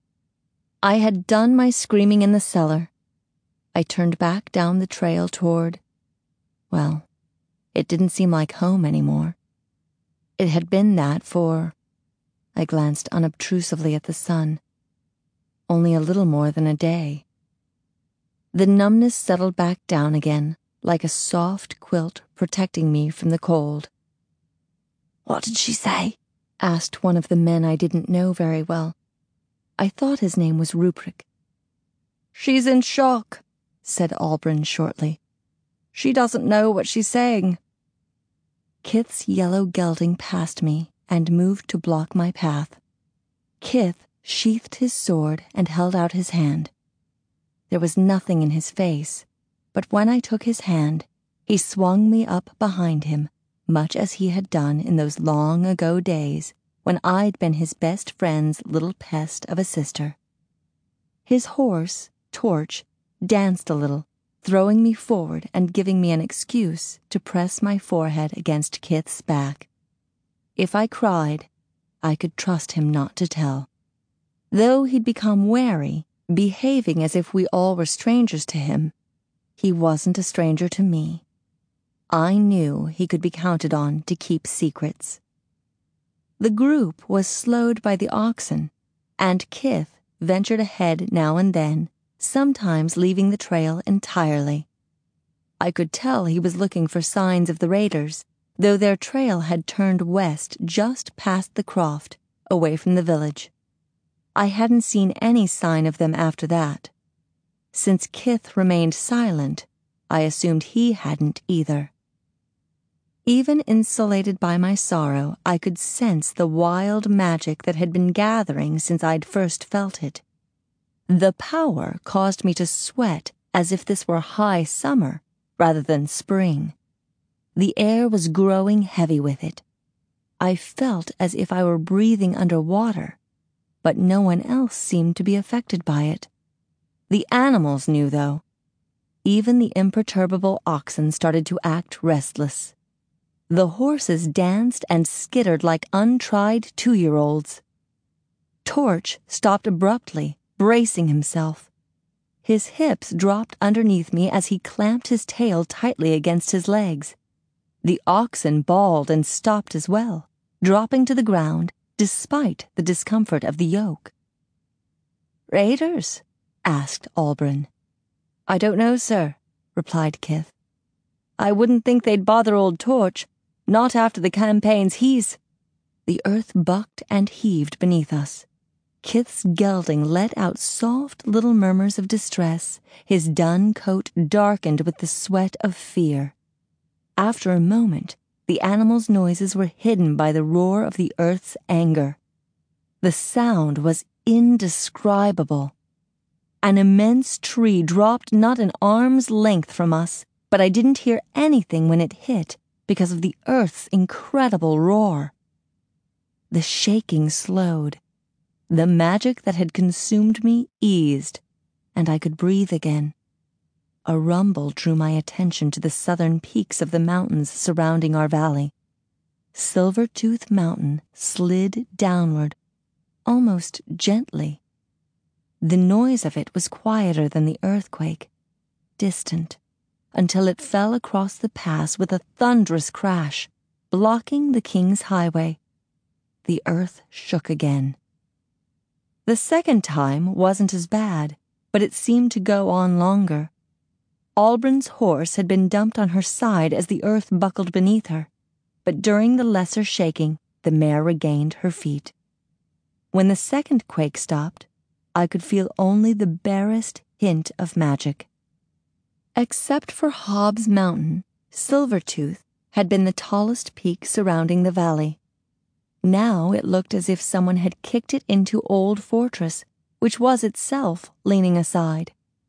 I had done my screaming in the cellar. I turned back down the trail toward... well, it didn't seem like home anymore. It had been that for... I glanced unobtrusively at the sun. Only a little more than a day. The numbness settled back down again, like a soft quilt protecting me from the cold. "What did she say?" asked one of the men I didn't know very well. I thought his name was Ruprecht. "She's in shock," said Albrin shortly. "She doesn't know what she's saying." Kith's yellow gelding passed me and moved to block my path. Kith sheathed his sword and held out his hand. There was nothing in his face, but when I took his hand, he swung me up behind him, much as he had done in those long-ago days when I'd been his best friend's little pest of a sister. His horse, Torch, danced a little, throwing me forward and giving me an excuse to press my forehead against Kith's back. If I cried, I could trust him not to tell. Though he'd become wary, behaving as if we all were strangers to him, he wasn't a stranger to me. I knew he could be counted on to keep secrets. The group was slowed by the oxen, and Kith ventured ahead now and then, sometimes leaving the trail entirely. I could tell he was looking for signs of the raiders, though their trail had turned west just past the croft, away from the village. I hadn't seen any sign of them after that. Since Kith remained silent, I assumed he hadn't either. Even insulated by my sorrow, I could sense the wild magic that had been gathering since I'd first felt it. The power caused me to sweat as if this were high summer rather than spring. The air was growing heavy with it. I felt as if I were breathing underwater, but no one else seemed to be affected by it. The animals knew, though. Even the imperturbable oxen started to act restless. The horses danced and skittered like untried two-year-olds. Torch stopped abruptly, bracing himself. His hips dropped underneath me as he clamped his tail tightly against his legs. The oxen bawled and stopped as well, dropping to the ground despite the discomfort of the yoke. "Raiders?" asked Albrin. "I don't know, sir," replied Kith. "I wouldn't think they'd bother old Torch, not after the campaigns he's—" The earth bucked and heaved beneath us. Kith's gelding let out soft little murmurs of distress, his dun coat darkened with the sweat of fear. After a moment, the animal's noises were hidden by the roar of the earth's anger. The sound was indescribable. An immense tree dropped not an arm's length from us, but I didn't hear anything when it hit because of the earth's incredible roar. The shaking slowed. The magic that had consumed me eased, and I could breathe again. A rumble drew my attention to the southern peaks of the mountains surrounding our valley. Silvertooth Mountain slid downward, almost gently. The noise of it was quieter than the earthquake, distant, until it fell across the pass with a thunderous crash, blocking the King's Highway. The earth shook again. The second time wasn't as bad, but it seemed to go on longer. Albrin's horse had been dumped on her side as the earth buckled beneath her, but during the lesser shaking, the mare regained her feet. When the second quake stopped, I could feel only the barest hint of magic. Except for Hobbs Mountain, Silvertooth had been the tallest peak surrounding the valley. Now it looked as if someone had kicked it into Old Fortress, which was itself leaning aside.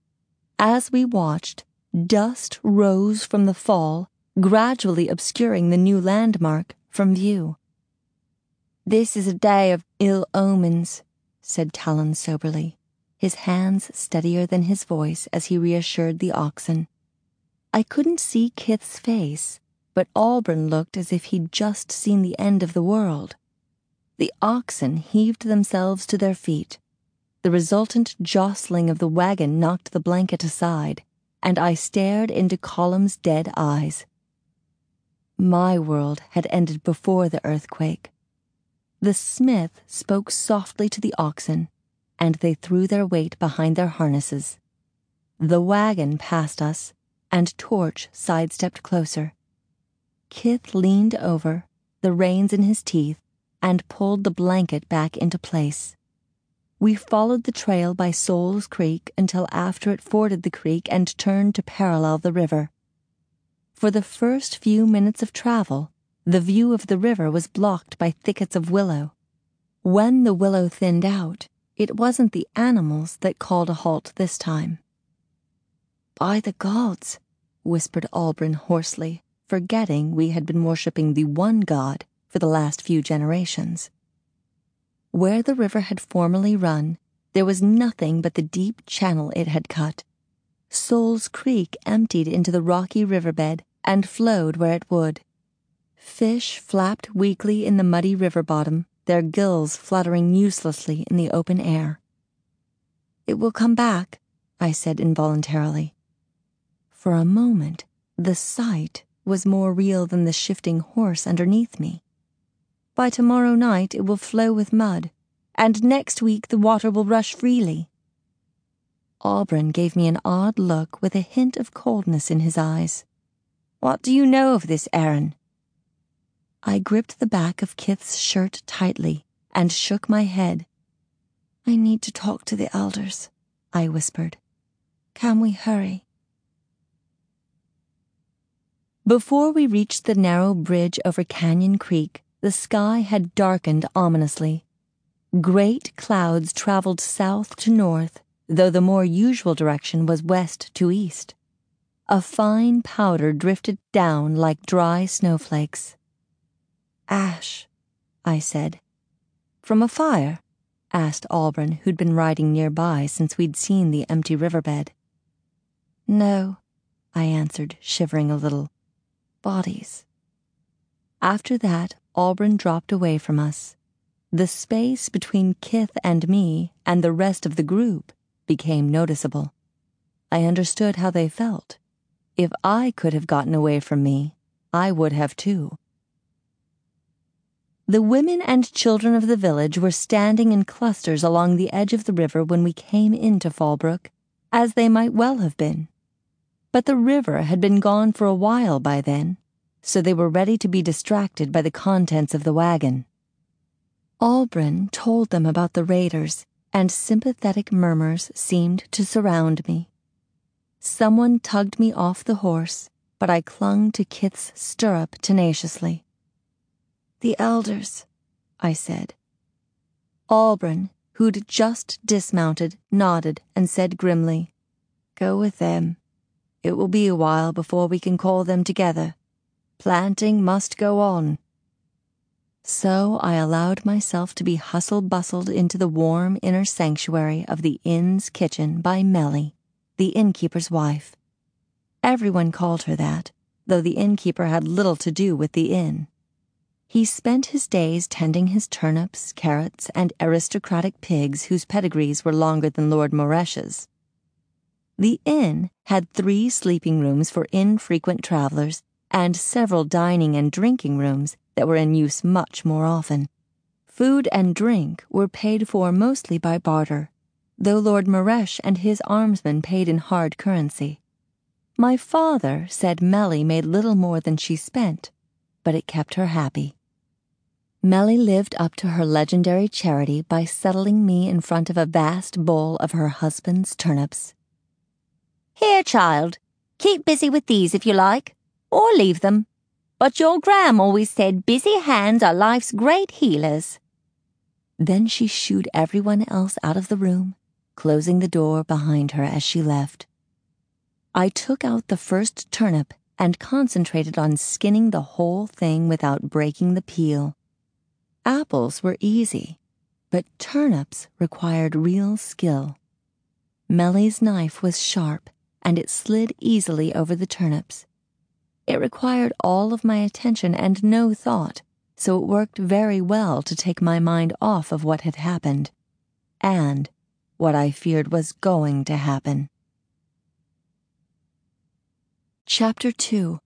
As we watched, dust rose from the fall, gradually obscuring the new landmark from view. "This is a day of ill omens," said Talon soberly, his hands steadier than his voice as he reassured the oxen. I couldn't see Kith's face, but Albrin looked as if he'd just seen the end of the world. The oxen heaved themselves to their feet. The resultant jostling of the wagon knocked the blanket aside, and I stared into Column's dead eyes. My world had ended before the earthquake. The smith spoke softly to the oxen, and they threw their weight behind their harnesses. The wagon passed us, and Torch sidestepped closer. Kith leaned over, the reins in his teeth, and pulled the blanket back into place. We followed the trail by Souls Creek until after it forded the creek and turned to parallel the river. For the first few minutes of travel, the view of the river was blocked by thickets of willow. When the willow thinned out, it wasn't the animals that called a halt this time. "By the gods," whispered Albrin hoarsely, forgetting we had been worshipping the one god for the last few generations. Where the river had formerly run, there was nothing but the deep channel it had cut. Souls Creek emptied into the rocky riverbed and flowed where it would. Fish flapped weakly in the muddy river bottom, their gills fluttering uselessly in the open air. "It will come back," I said involuntarily. For a moment, the sight was more real than the shifting horse underneath me. By tomorrow night it will flow with mud, and next week the water will rush freely. Albrin gave me an odd look with a hint of coldness in his eyes. "What do you know of this, Aaron?" I gripped the back of Kith's shirt tightly and shook my head. "I need to talk to the elders," I whispered. "Can we hurry?" Before we reached the narrow bridge over Canyon Creek, the sky had darkened ominously. Great clouds traveled south to north, though the more usual direction was west to east. A fine powder drifted down like dry snowflakes. "Ash," I said. "From a fire?" asked Albrin, who'd been riding nearby since we'd seen the empty riverbed. "No," I answered, shivering a little. "Bodies." After that, Albron dropped away from us. The space between Kith and me and the rest of the group became noticeable. I understood how they felt. If I could have gotten away from me, I would have too. The women and children of the village were standing in clusters along the edge of the river when we came into Fallbrook, as they might well have been. But the river had been gone for a while by then, so they were ready to be distracted by the contents of the wagon. Albron told them about the raiders, and sympathetic murmurs seemed to surround me. Someone tugged me off the horse, but I clung to Kith's stirrup tenaciously. "The elders," I said. Albron, who'd just dismounted, nodded and said grimly, "Go with them. It will be a while before we can call them together. Planting must go on." So I allowed myself to be hustle-bustled into the warm inner sanctuary of the inn's kitchen by Melly, the innkeeper's wife. Everyone called her that, though the innkeeper had little to do with the inn. He spent his days tending his turnips, carrots, and aristocratic pigs whose pedigrees were longer than Lord Moresh's. The inn had three sleeping rooms for infrequent travelers and several dining and drinking rooms that were in use much more often. Food and drink were paid for mostly by barter, though Lord Moresh and his armsmen paid in hard currency. My father said Melly made little more than she spent, but it kept her happy. Melly lived up to her legendary charity by settling me in front of a vast bowl of her husband's turnips. "Here, child, keep busy with these if you like, or leave them. But your Gram always said busy hands are life's great healers." Then she shooed everyone else out of the room, closing the door behind her as she left. I took out the first turnip and concentrated on skinning the whole thing without breaking the peel. Apples were easy, but turnips required real skill. Melly's knife was sharp, and it slid easily over the turnips. It required all of my attention and no thought, so it worked very well to take my mind off of what had happened, and what I feared was going to happen. Chapter two.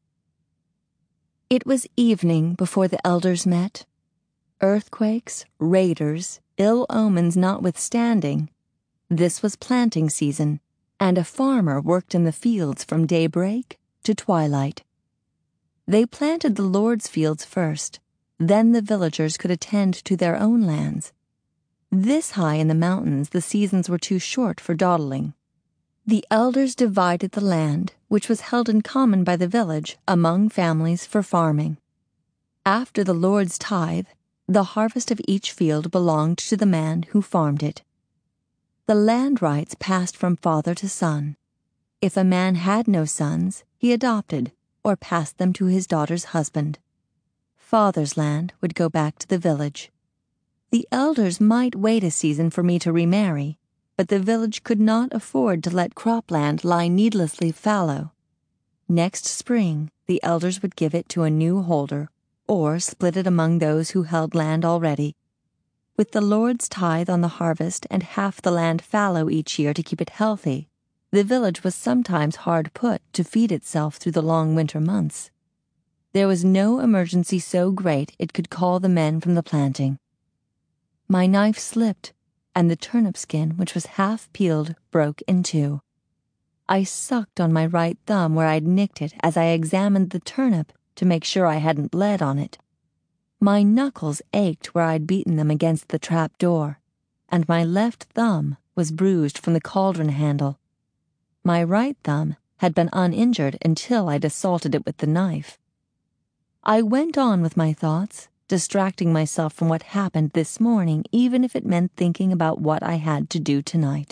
It was evening before the elders met. Earthquakes, raiders, ill omens notwithstanding, this was planting season, and a farmer worked in the fields from daybreak to twilight. They planted the Lord's fields first, then the villagers could attend to their own lands. This high in the mountains the seasons were too short for dawdling. The elders divided the land, which was held in common by the village, among families for farming. After the Lord's tithe, the harvest of each field belonged to the man who farmed it. The land rights passed from father to son. If a man had no sons, he adopted or passed them to his daughter's husband. Father's land would go back to the village. The elders might wait a season for me to remarry, but the village could not afford to let cropland lie needlessly fallow. Next spring, the elders would give it to a new holder, or split it among those who held land already. With the Lord's tithe on the harvest and half the land fallow each year to keep it healthy, the village was sometimes hard put to feed itself through the long winter months. There was no emergency so great it could call the men from the planting. My knife slipped, and the turnip skin, which was half peeled, broke in two. I sucked on my right thumb where I'd nicked it as I examined the turnip to make sure I hadn't bled on it. My knuckles ached where I'd beaten them against the trap door, and my left thumb was bruised from the cauldron handle. My right thumb had been uninjured until I'd assaulted it with the knife. I went on with my thoughts, distracting myself from what happened this morning, even if it meant thinking about what I had to do tonight.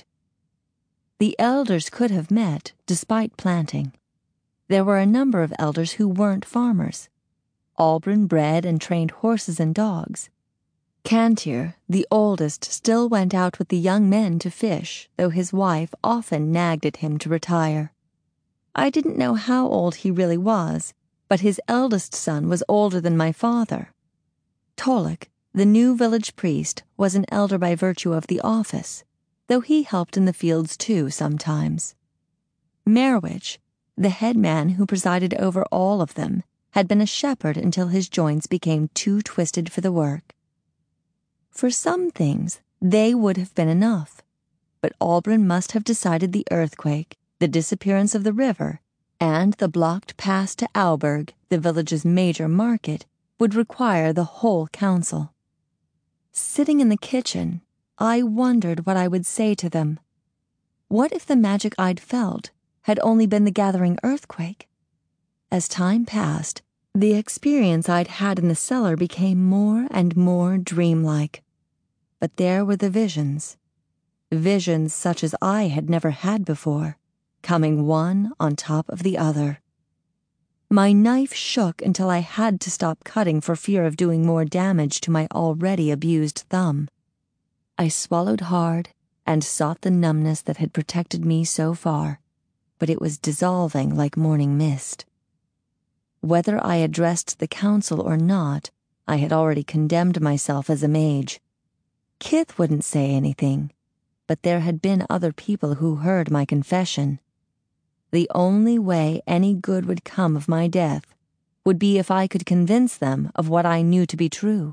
The elders could have met, despite planting. There were a number of elders who weren't farmers. Albron bred and trained horses and dogs. Cantier, the oldest, still went out with the young men to fish, though his wife often nagged at him to retire. I didn't know how old he really was, but his eldest son was older than my father. Tolek, the new village priest, was an elder by virtue of the office, though he helped in the fields too sometimes. Merwich, the head man who presided over all of them, had been a shepherd until his joints became too twisted for the work. For some things, they would have been enough, but Albrun must have decided the earthquake, the disappearance of the river, and the blocked pass to Auberg, the village's major market, would require the whole council. Sitting in the kitchen, I wondered what I would say to them. What if the magic I'd felt had only been the gathering earthquake? As time passed, the experience I'd had in the cellar became more and more dreamlike. But there were the visions. Visions such as I had never had before, coming one on top of the other. My knife shook until I had to stop cutting for fear of doing more damage to my already abused thumb. I swallowed hard and sought the numbness that had protected me so far, but it was dissolving like morning mist. Whether I addressed the council or not, I had already condemned myself as a mage. Kith wouldn't say anything, but there had been other people who heard my confession. The only way any good would come of my death would be if I could convince them of what I knew to be true.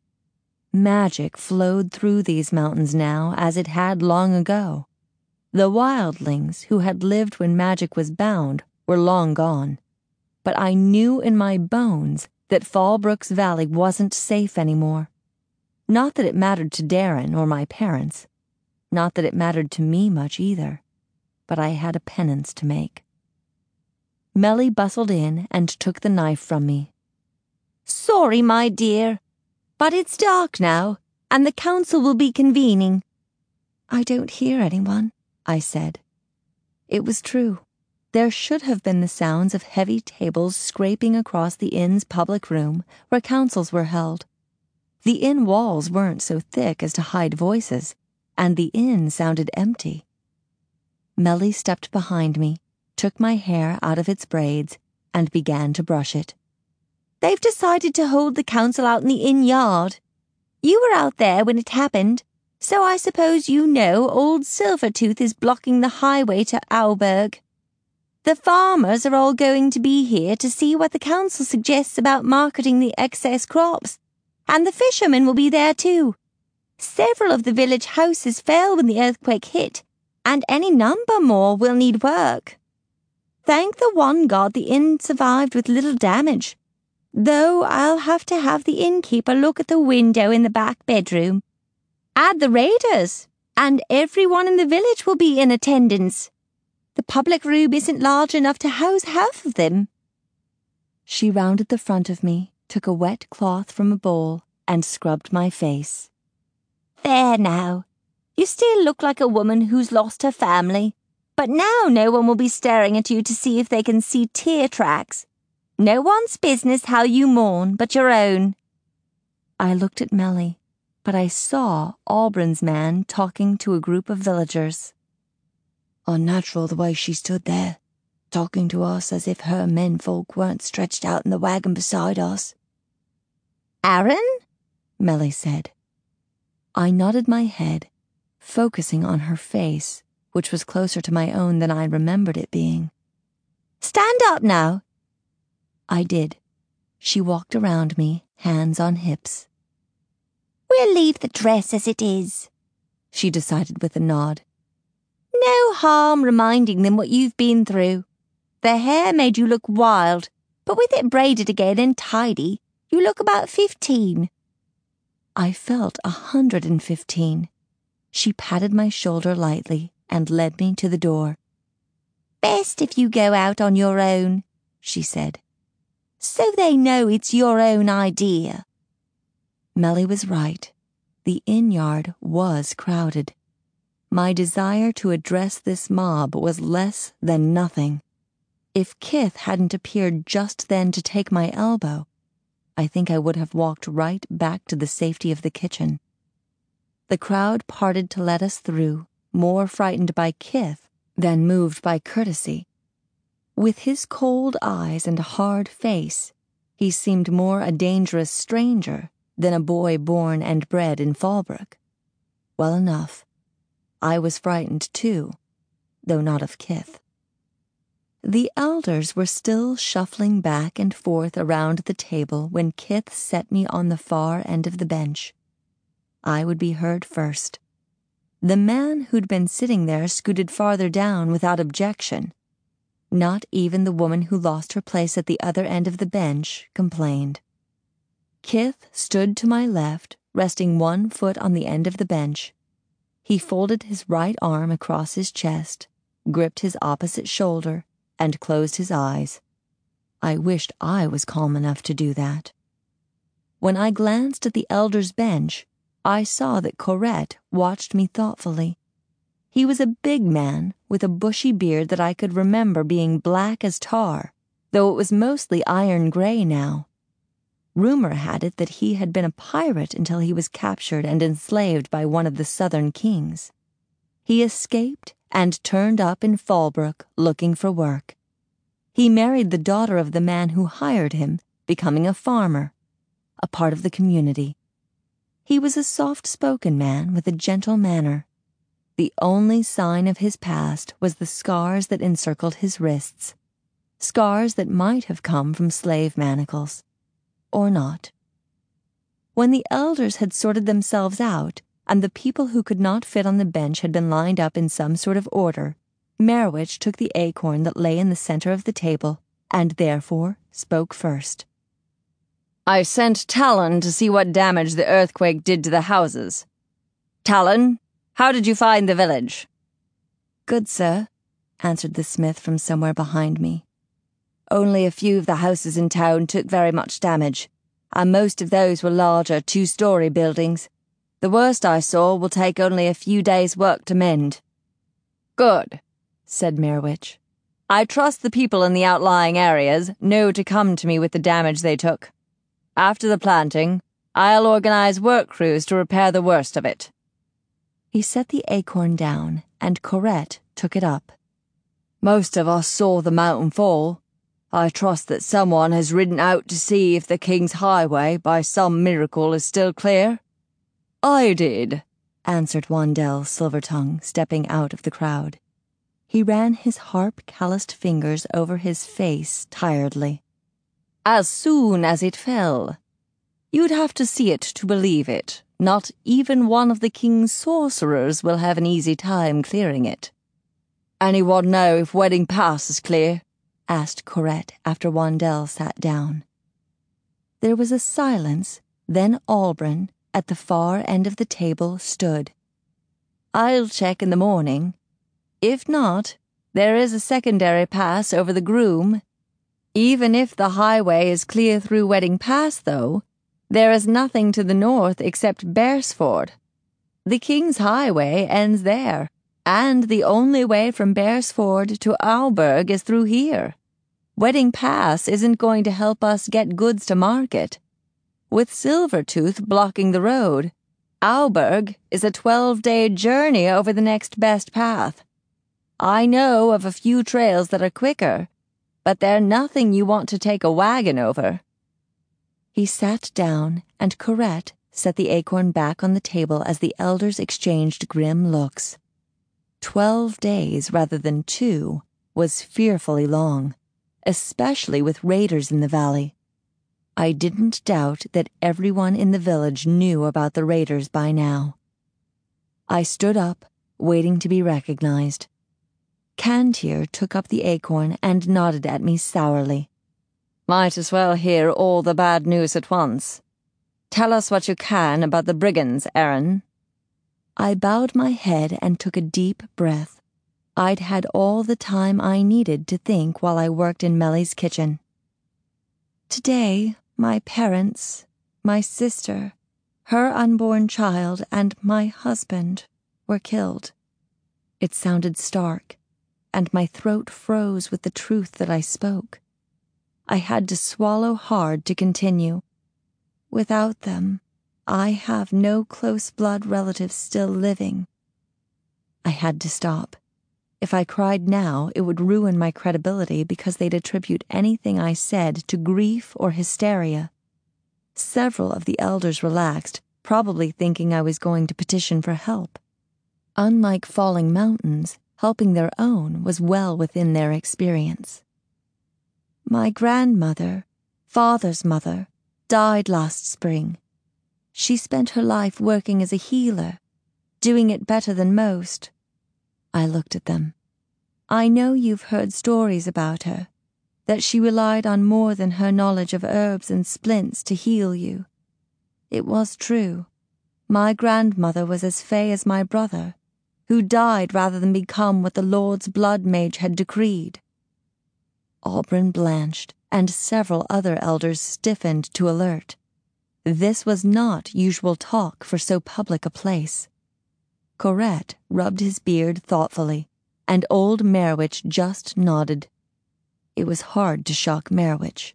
Magic flowed through these mountains now as it had long ago. The wildlings who had lived when magic was bound were long gone, but I knew in my bones that Fallbrook's Valley wasn't safe anymore. Not that it mattered to Darren or my parents, not that it mattered to me much either, but I had a penance to make. Melly bustled in and took the knife from me. "Sorry, my dear, but it's dark now, and the council will be convening." "I don't hear anyone," I said. It was true. There should have been the sounds of heavy tables scraping across the inn's public room where councils were held. The inn walls weren't so thick as to hide voices, and the inn sounded empty. Melly stepped behind me, took my hair out of its braids, and began to brush it. "They've decided to hold the council out in the inn yard. You were out there when it happened, so I suppose you know old Silvertooth is blocking the highway to Auberg. The farmers are all going to be here to see what the council suggests about marketing the excess crops, and the fishermen will be there too. Several of the village houses fell when the earthquake hit, and any number more will need work. Thank the one God the inn survived with little damage, though I'll have to have the innkeeper look at the window in the back bedroom. Add the raiders, and everyone in the village will be in attendance. The public room isn't large enough to house half of them." She rounded the front of me, took a wet cloth from a bowl, and scrubbed my face. "There now. You still look like a woman who's lost her family, but now no one will be staring at you to see if they can see tear tracks. No one's business how you mourn but your own." I looked at Melly, but I saw Albrun's man talking to a group of villagers. "Unnatural the way she stood there, talking to us as if her menfolk weren't stretched out in the wagon beside us." "Aaron?" Melly said. I nodded my head, focusing on her face, which was closer to my own than I remembered it being. "Stand up now." I did. She walked around me, hands on hips. "We'll leave the dress as it is," she decided with a nod. "No harm reminding them what you've been through. The hair made you look wild, but with it braided again and tidy, you look about fifteen." I felt a hundred and fifteen. She patted my shoulder lightly and led me to the door. "Best if you go out on your own," she said, "so they know it's your own idea." Melly was right. The inn yard was crowded. My desire to address this mob was less than nothing. If Kith hadn't appeared just then to take my elbow, I think I would have walked right back to the safety of the kitchen. The crowd parted to let us through, more frightened by Kith than moved by courtesy. With his cold eyes and hard face, he seemed more a dangerous stranger than a boy born and bred in Fallbrook. Well enough. I was frightened too, though not of Kith. The elders were still shuffling back and forth around the table when Kith set me on the far end of the bench. I would be heard first. The man who'd been sitting there scooted farther down without objection. Not even the woman who lost her place at the other end of the bench complained. Kith stood to my left, resting one foot on the end of the bench. He folded his right arm across his chest, gripped his opposite shoulder, and closed his eyes. I wished I was calm enough to do that. When I glanced at the elder's bench, I saw that Corette watched me thoughtfully. He was a big man with a bushy beard that I could remember being black as tar, though it was mostly iron-gray now. Rumor had it that he had been a pirate until he was captured and enslaved by one of the southern kings. He escaped and turned up in Fallbrook looking for work. He married the daughter of the man who hired him, becoming a farmer, a part of the community. He was a soft-spoken man with a gentle manner. The only sign of his past was the scars that encircled his wrists, scars that might have come from slave manacles. Or not. When the elders had sorted themselves out, and the people who could not fit on the bench had been lined up in some sort of order, Merwich took the acorn that lay in the center of the table, and therefore spoke first. I sent Talon to see what damage the earthquake did to the houses. Talon, how did you find the village? Good, sir, answered the smith from somewhere behind me. Only a few of the houses in town took very much damage, and most of those were larger two-story buildings. The worst I saw will take only a few days' work to mend. Good, said Merwich. I trust the people in the outlying areas know to come to me with the damage they took. After the planting, I'll organize work crews to repair the worst of it. He set the acorn down, and Corette took it up. Most of us saw the mountain fall. I trust that someone has ridden out to see if the King's Highway, by some miracle, is still clear. I did, answered Wandell Silvertongue, stepping out of the crowd. He ran his harp-calloused fingers over his face tiredly. As soon as it fell. You'd have to see it to believe it. Not even one of the King's sorcerers will have an easy time clearing it. Anyone know if Wedding Pass is clear? Asked Corette after Wandell sat down. There was a silence, then Albrin, at the far end of the table, stood. I'll check in the morning. If not, there is a secondary pass over the Groom. Even if the highway is clear through Wedding Pass, though, there is nothing to the north except Beresford. The King's Highway ends there, and the only way from Beresford to Auberg is through here. Wedding Pass isn't going to help us get goods to market. With Silvertooth blocking the road, Auberg is a twelve-day journey over the next best path. I know of a few trails that are quicker, but they're nothing you want to take a wagon over. He sat down, and Corette set the acorn back on the table as the elders exchanged grim looks. Twelve days rather than two was fearfully long, especially with raiders in the valley. I didn't doubt that everyone in the village knew about the raiders by now. I stood up, waiting to be recognized. Cantier took up the acorn and nodded at me sourly. Might as well hear all the bad news at once. Tell us what you can about the brigands, Aaron. I bowed my head and took a deep breath. I'd had all the time I needed to think while I worked in Melly's kitchen. Today, my parents, my sister, her unborn child, and my husband were killed. It sounded stark, and my throat froze with the truth that I spoke. I had to swallow hard to continue. Without them, I have no close blood relatives still living. I had to stop. If I cried now, it would ruin my credibility because they'd attribute anything I said to grief or hysteria. Several of the elders relaxed, probably thinking I was going to petition for help. Unlike falling mountains, helping their own was well within their experience. My grandmother, father's mother, died last spring. She spent her life working as a healer, doing it better than most. I looked at them. I know you've heard stories about her, that she relied on more than her knowledge of herbs and splints to heal you. It was true. My grandmother was as fey as my brother, who died rather than become what the Lord's blood mage had decreed. Albrin blanched, and several other elders stiffened to alert. This was not usual talk for so public a place. Corette rubbed his beard thoughtfully, and old Merwich just nodded. It was hard to shock Merwich.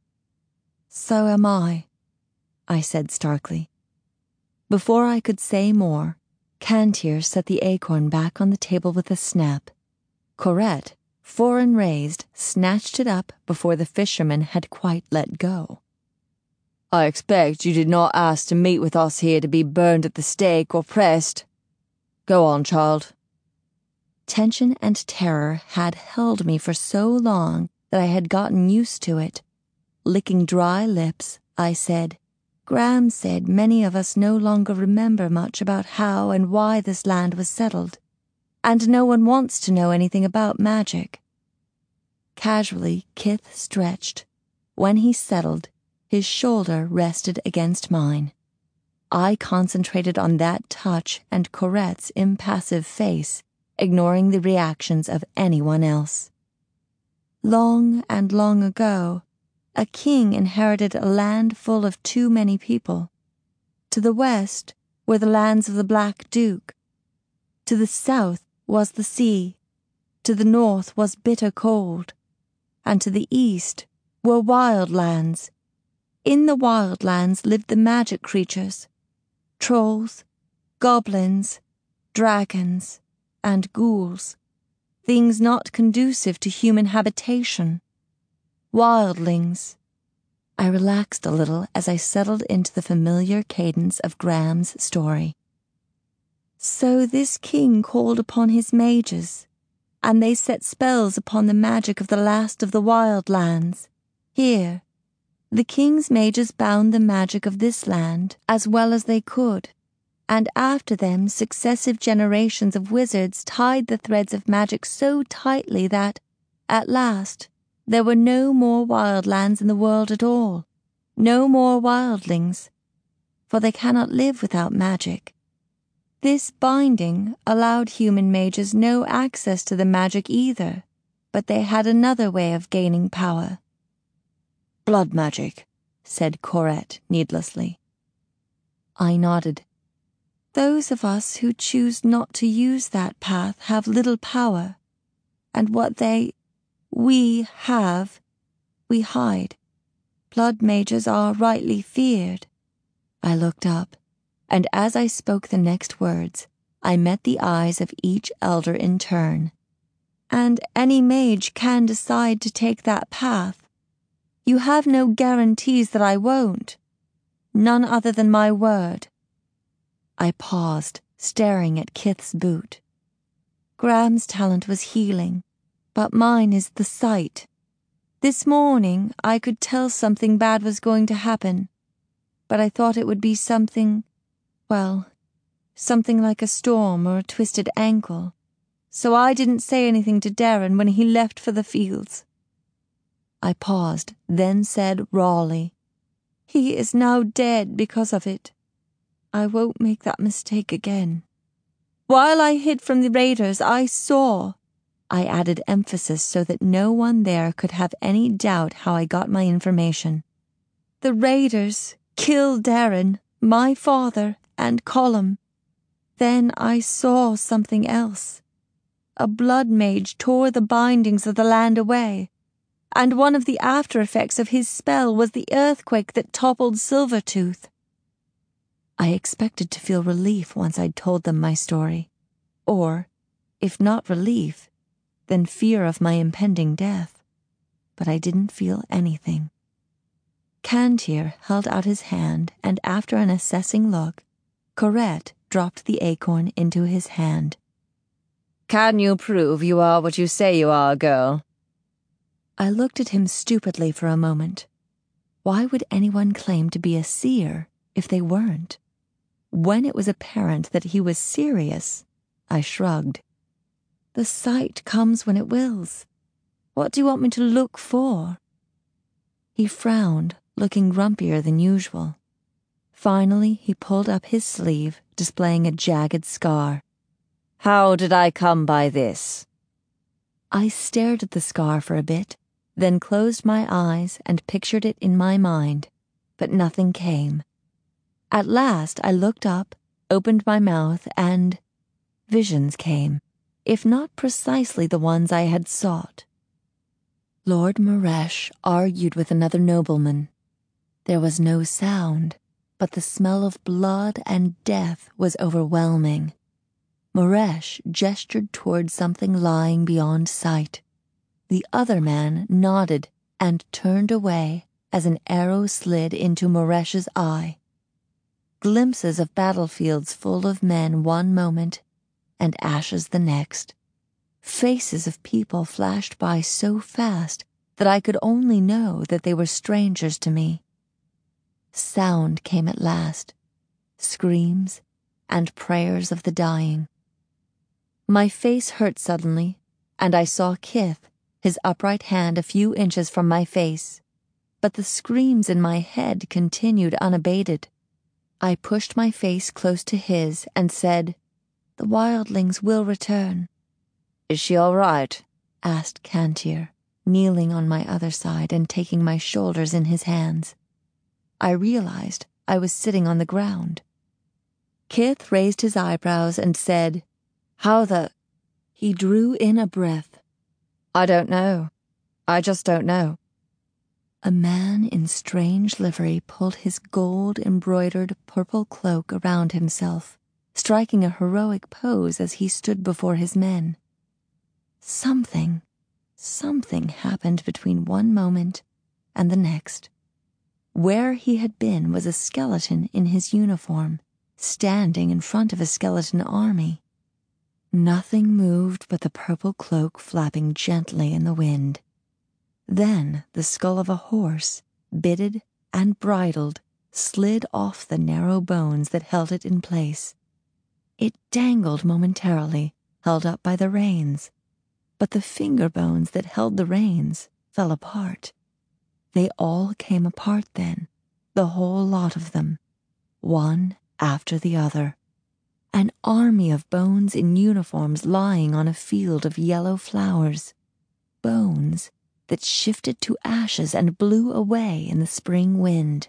"So am I," I said starkly. Before I could say more, Cantir set the acorn back on the table with a snap. Corette, foreign raised, snatched it up before the fisherman had quite let go. "I expect you did not ask to meet with us here to be burned at the stake or pressed. Go on, child." Tension and terror had held me for so long that I had gotten used to it. Licking dry lips, I said, "Graham said many of us no longer remember much about how and why this land was settled, and no one wants to know anything about magic." Casually, Kith stretched. When he settled, his shoulder rested against mine. I concentrated on that touch and Corette's impassive face, ignoring the reactions of anyone else. Long and long ago, a king inherited a land full of too many people. To the west were the lands of the Black Duke. To the south was the sea. To the north was bitter cold. And to the east were wild lands. In the wild lands lived the magic creatures, trolls, goblins, dragons, and ghouls, things not conducive to human habitation. Wildlings. I relaxed a little as I settled into the familiar cadence of Graham's story. So this king called upon his mages, and they set spells upon the magic of the last of the wild lands. Here, the king's mages bound the magic of this land as well as they could, and after them successive generations of wizards tied the threads of magic so tightly that, at last, there were no more wild lands in the world at all, no more wildlings, for they cannot live without magic. This binding allowed human mages no access to the magic either, but they had another way of gaining power. "Blood magic," said Corette needlessly. I nodded. Those of us who choose not to use that path have little power, and what they, we have, we hide. Blood mages are rightly feared. I looked up, and as I spoke the next words, I met the eyes of each elder in turn. And any mage can decide to take that path. You have no guarantees that I won't. None other than my word. I paused, staring at Kith's boot. Graham's talent was healing, but mine is the sight. This morning I could tell something bad was going to happen, but I thought it would be something, well, something like a storm or a twisted ankle, so I didn't say anything to Darren when he left for the fields. I paused, then said rawly, "He is now dead because of it. I won't make that mistake again. While I hid from the raiders, I saw," I added emphasis so that no one there could have any doubt how I got my information. "The raiders kill Darren, my father, and Colum. Then I saw something else. A blood mage tore the bindings of the land away, and one of the after effects of his spell was the earthquake that toppled Silvertooth." I expected to feel relief once I'd told them my story, or, if not relief, then fear of my impending death, but I didn't feel anything. Cantir held out his hand, and after an assessing look, Corette dropped the acorn into his hand. Can you prove you are what you say you are, girl? I looked at him stupidly for a moment. Why would anyone claim to be a seer if they weren't? When it was apparent that he was serious, I shrugged. The sight comes when it wills. What do you want me to look for? He frowned, looking grumpier than usual. Finally, he pulled up his sleeve, displaying a jagged scar. How did I come by this? I stared at the scar for a bit, then closed my eyes and pictured it in my mind, but nothing came. At last I looked up, opened my mouth, and visions came, if not precisely the ones I had sought. Lord Maresh argued with another nobleman. There was no sound, but the smell of blood and death was overwhelming. Maresh gestured toward something lying beyond sight. The other man nodded and turned away as an arrow slid into Maresh's eye. Glimpses of battlefields full of men one moment, and ashes the next. Faces of people flashed by so fast that I could only know that they were strangers to me. Sound came at last, screams and prayers of the dying. My face hurt suddenly, and I saw Kith, his upright hand a few inches from my face, but the screams in my head continued unabated. I pushed my face close to his and said, "The wildlings will return." "Is she all right?" asked Cantir, kneeling on my other side and taking my shoulders in his hands. I realized I was sitting on the ground. Kith raised his eyebrows and said, "How the—" He drew in a breath. "I don't know. I just don't know." A man in strange livery pulled his gold-embroidered purple cloak around himself, striking a heroic pose as he stood before his men. Something, something happened between one moment and the next. Where he had been was a skeleton in his uniform, standing in front of a skeleton army. Nothing moved but the purple cloak flapping gently in the wind. Then the skull of a horse, bitted and bridled, slid off the narrow bones that held it in place. It dangled momentarily, held up by the reins, but the finger bones that held the reins fell apart. They all came apart then, the whole lot of them, one after the other. An army of bones in uniforms lying on a field of yellow flowers. Bones that shifted to ashes and blew away in the spring wind.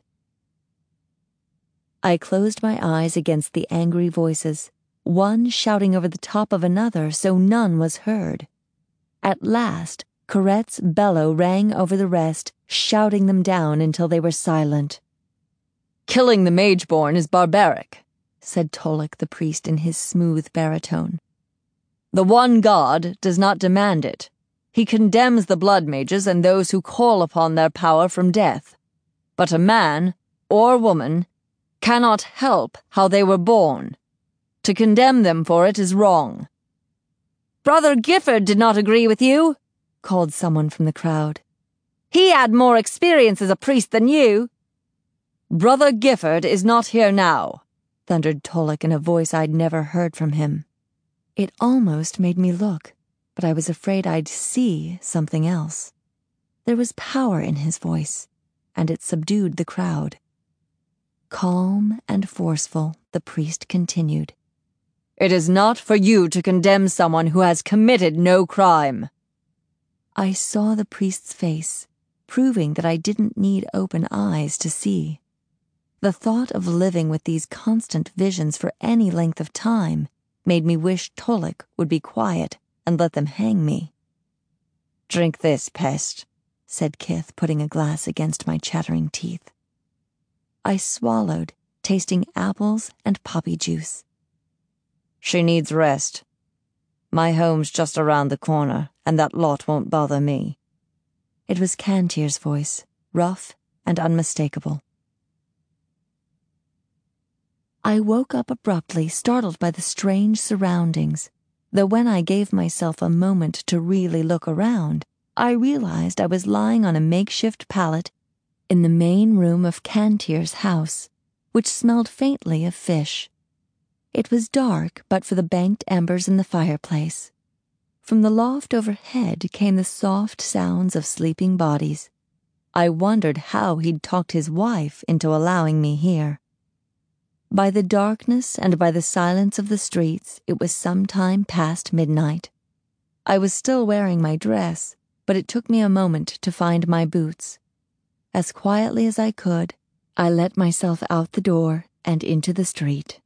I closed my eyes against the angry voices, one shouting over the top of another so none was heard. At last, Corette's bellow rang over the rest, shouting them down until they were silent. "Killing the Mageborn is barbaric," said Tolik the priest in his smooth baritone. "The one God does not demand it. He condemns the blood mages and those who call upon their power from death. But a man, or woman, cannot help how they were born. To condemn them for it is wrong." "Brother Gifford did not agree with you," called someone from the crowd. "He had more experience as a priest than you." "Brother Gifford is not here now," thundered Tolik in a voice I'd never heard from him. It almost made me look, but I was afraid I'd see something else. There was power in his voice, and it subdued the crowd. Calm and forceful, the priest continued. "It is not for you to condemn someone who has committed no crime." I saw the priest's face, proving that I didn't need open eyes to see. The thought of living with these constant visions for any length of time made me wish Tolik would be quiet and let them hang me. "Drink this, pest," said Kith, putting a glass against my chattering teeth. I swallowed, tasting apples and poppy juice. "She needs rest. My home's just around the corner, and that lot won't bother me." It was Cantier's voice, rough and unmistakable. I woke up abruptly, startled by the strange surroundings, though when I gave myself a moment to really look around, I realized I was lying on a makeshift pallet in the main room of Cantier's house, which smelled faintly of fish. It was dark but for the banked embers in the fireplace. From the loft overhead came the soft sounds of sleeping bodies. I wondered how he'd talked his wife into allowing me here. By the darkness and by the silence of the streets, it was some time past midnight. I was still wearing my dress, but it took me a moment to find my boots. As quietly as I could, I let myself out the door and into the street.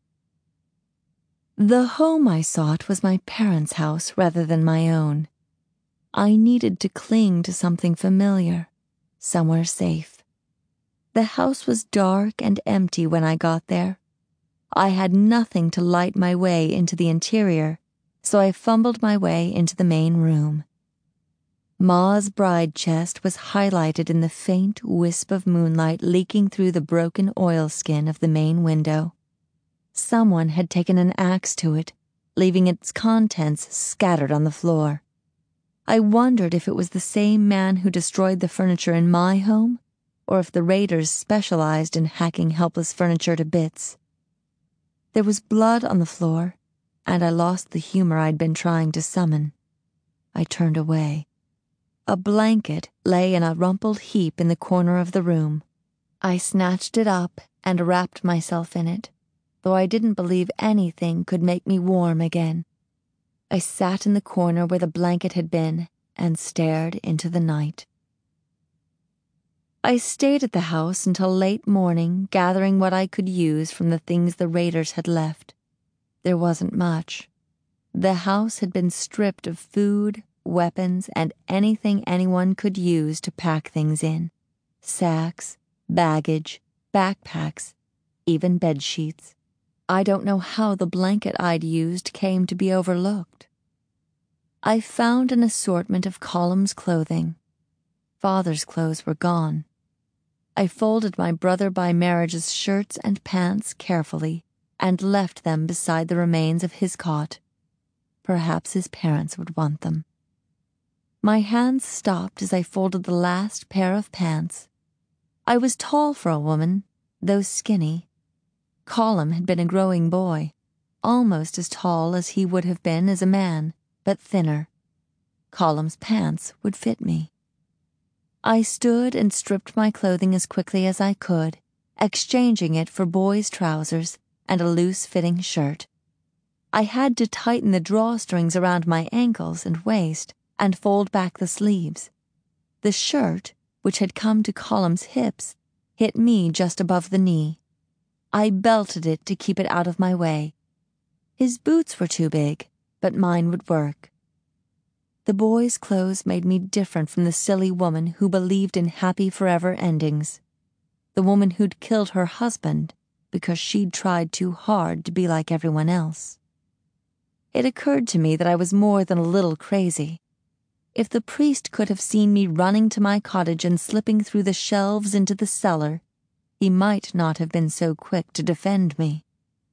The home I sought was my parents' house rather than my own. I needed to cling to something familiar, somewhere safe. The house was dark and empty when I got there. I had nothing to light my way into the interior, so I fumbled my way into the main room. Ma's bride chest was highlighted in the faint wisp of moonlight leaking through the broken oilskin of the main window. Someone had taken an axe to it, leaving its contents scattered on the floor. I wondered if it was the same man who destroyed the furniture in my home, or if the raiders specialized in hacking helpless furniture to bits. There was blood on the floor, and I lost the humor I'd been trying to summon. I turned away. A blanket lay in a rumpled heap in the corner of the room. I snatched it up and wrapped myself in it, though I didn't believe anything could make me warm again. I sat in the corner where the blanket had been and stared into the night. I stayed at the house until late morning, gathering what I could use from the things the raiders had left. There wasn't much. The house had been stripped of food, weapons, and anything anyone could use to pack things in. Sacks, baggage, backpacks, even bed sheets. I don't know how the blanket I'd used came to be overlooked. I found an assortment of Colum's clothing. Father's clothes were gone. I folded my brother by marriage's shirts and pants carefully and left them beside the remains of his cot. Perhaps his parents would want them. My hands stopped as I folded the last pair of pants. I was tall for a woman, though skinny. Colum had been a growing boy, almost as tall as he would have been as a man, but thinner. Colum's pants would fit me. I stood and stripped my clothing as quickly as I could, exchanging it for boys' trousers and a loose-fitting shirt. I had to tighten the drawstrings around my ankles and waist and fold back the sleeves. The shirt, which had come to Colum's hips, hit me just above the knee. I belted it to keep it out of my way. His boots were too big, but mine would work. The boy's clothes made me different from the silly woman who believed in happy forever endings. The woman who'd killed her husband because she'd tried too hard to be like everyone else. It occurred to me that I was more than a little crazy. If the priest could have seen me running to my cottage and slipping through the shelves into the cellar, he might not have been so quick to defend me.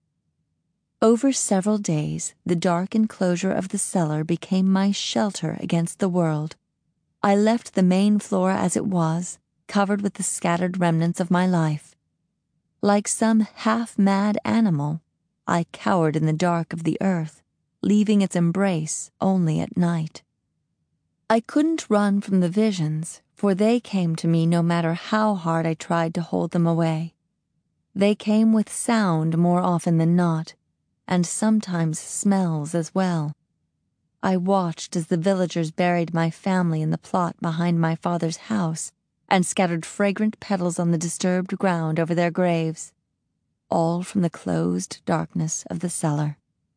Over several days, the dark enclosure of the cellar became my shelter against the world. I left the main floor as it was, covered with the scattered remnants of my life. Like some half-mad animal, I cowered in the dark of the earth, leaving its embrace only at night. I couldn't run from the visions, for they came to me no matter how hard I tried to hold them away. They came with sound more often than not, and sometimes smells as well. I watched as the villagers buried my family in the plot behind my father's house and scattered fragrant petals on the disturbed ground over their graves, all from the closed darkness of the cellar.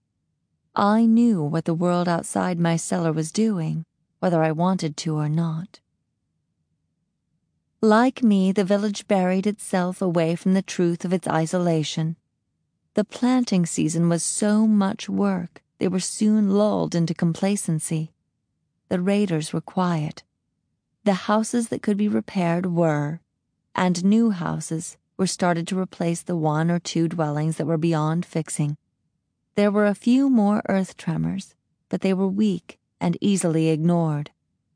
I knew what the world outside my cellar was doing, whether I wanted to or not. Like me, the village buried itself away from the truth of its isolation. The planting season was so much work, they were soon lulled into complacency. the raiders were quiet. The houses that could be repaired were, and new houses were started to replace the one or two dwellings that were beyond fixing. There were a few more earth tremors, but they were weak and easily ignored.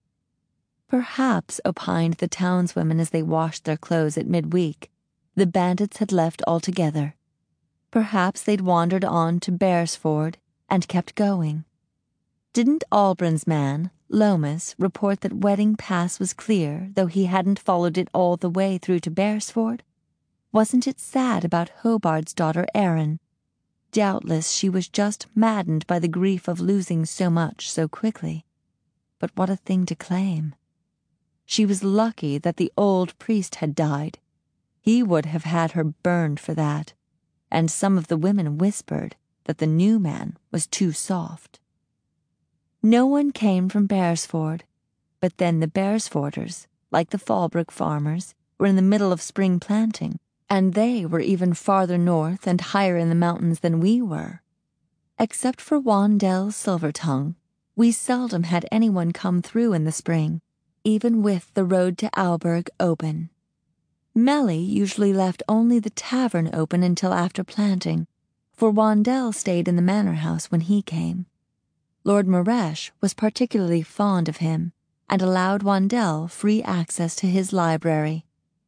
Perhaps, opined the townswomen as they washed their clothes at midweek, the bandits had left altogether. Perhaps they'd wandered on to Beresford and kept going. Didn't Albron's man, Lomas, report that Wedding Pass was clear, though he hadn't followed it all the way through to Beresford? Wasn't it sad about Hobard's daughter Erin? Doubtless she was just maddened by the grief of losing so much so quickly. But what a thing to claim. She was lucky that the old priest had died. He would have had her burned for that, and some of the women whispered that the new man was too soft. No one came from Beresford, but then the Beresforders, like the Fallbrook farmers, were in the middle of spring planting, and they were even farther north and higher in the mountains than we were. Except for Wandell Silvertongue, we seldom had anyone come through in the spring, even with the road to Auberg open. Melly usually left only the tavern open until after planting, for Wandell stayed in the manor house when he came. Lord Maresh was particularly fond of him, and allowed Wandell free access to his library.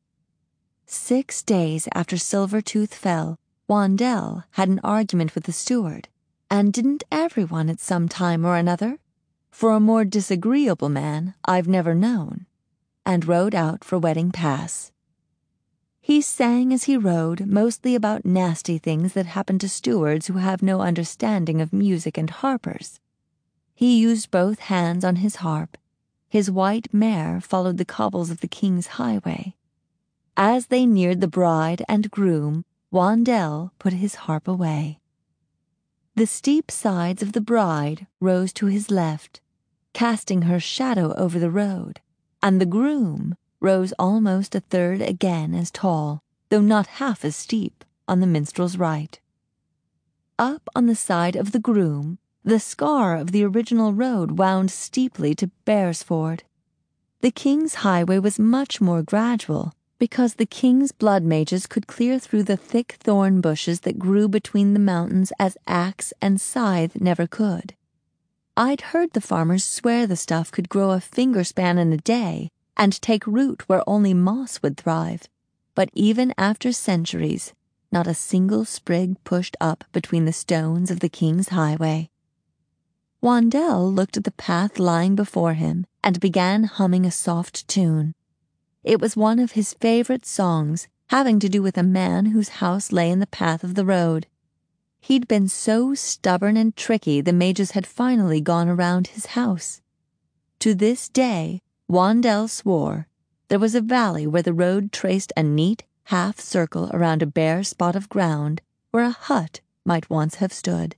Six days after Silvertooth fell, Wandell had an argument with the steward, and didn't everyone at some time or another? For a more disagreeable man I've never known, and rode out for Wedding Pass. He sang as he rode, mostly about nasty things that happen to stewards who have no understanding of music and harpers. He used both hands on his harp. His white mare followed the cobbles of the King's highway. As they neared the bride and groom, Wandell put his harp away. The steep sides of the bride rose to his left, casting her shadow over the road, and the groom rose almost a third again as tall, though not half as steep, on the minstrel's right. Up on the side of the groom, the scar of the original road wound steeply to Beresford. The King's highway was much more gradual, because the King's blood mages could clear through the thick thorn bushes that grew between the mountains as axe and scythe never could. I'd heard the farmers swear the stuff could grow a finger span in a day and take root where only moss would thrive, but even after centuries, not a single sprig pushed up between the stones of the King's highway. Wandell looked at the path lying before him and began humming a soft tune. It was one of his favorite songs, having to do with a man whose house lay in the path of the road. He'd been so stubborn and tricky the mages had finally gone around his house. To this day, Wandell swore there was a valley where the road traced a neat half-circle around a bare spot of ground where a hut might once have stood.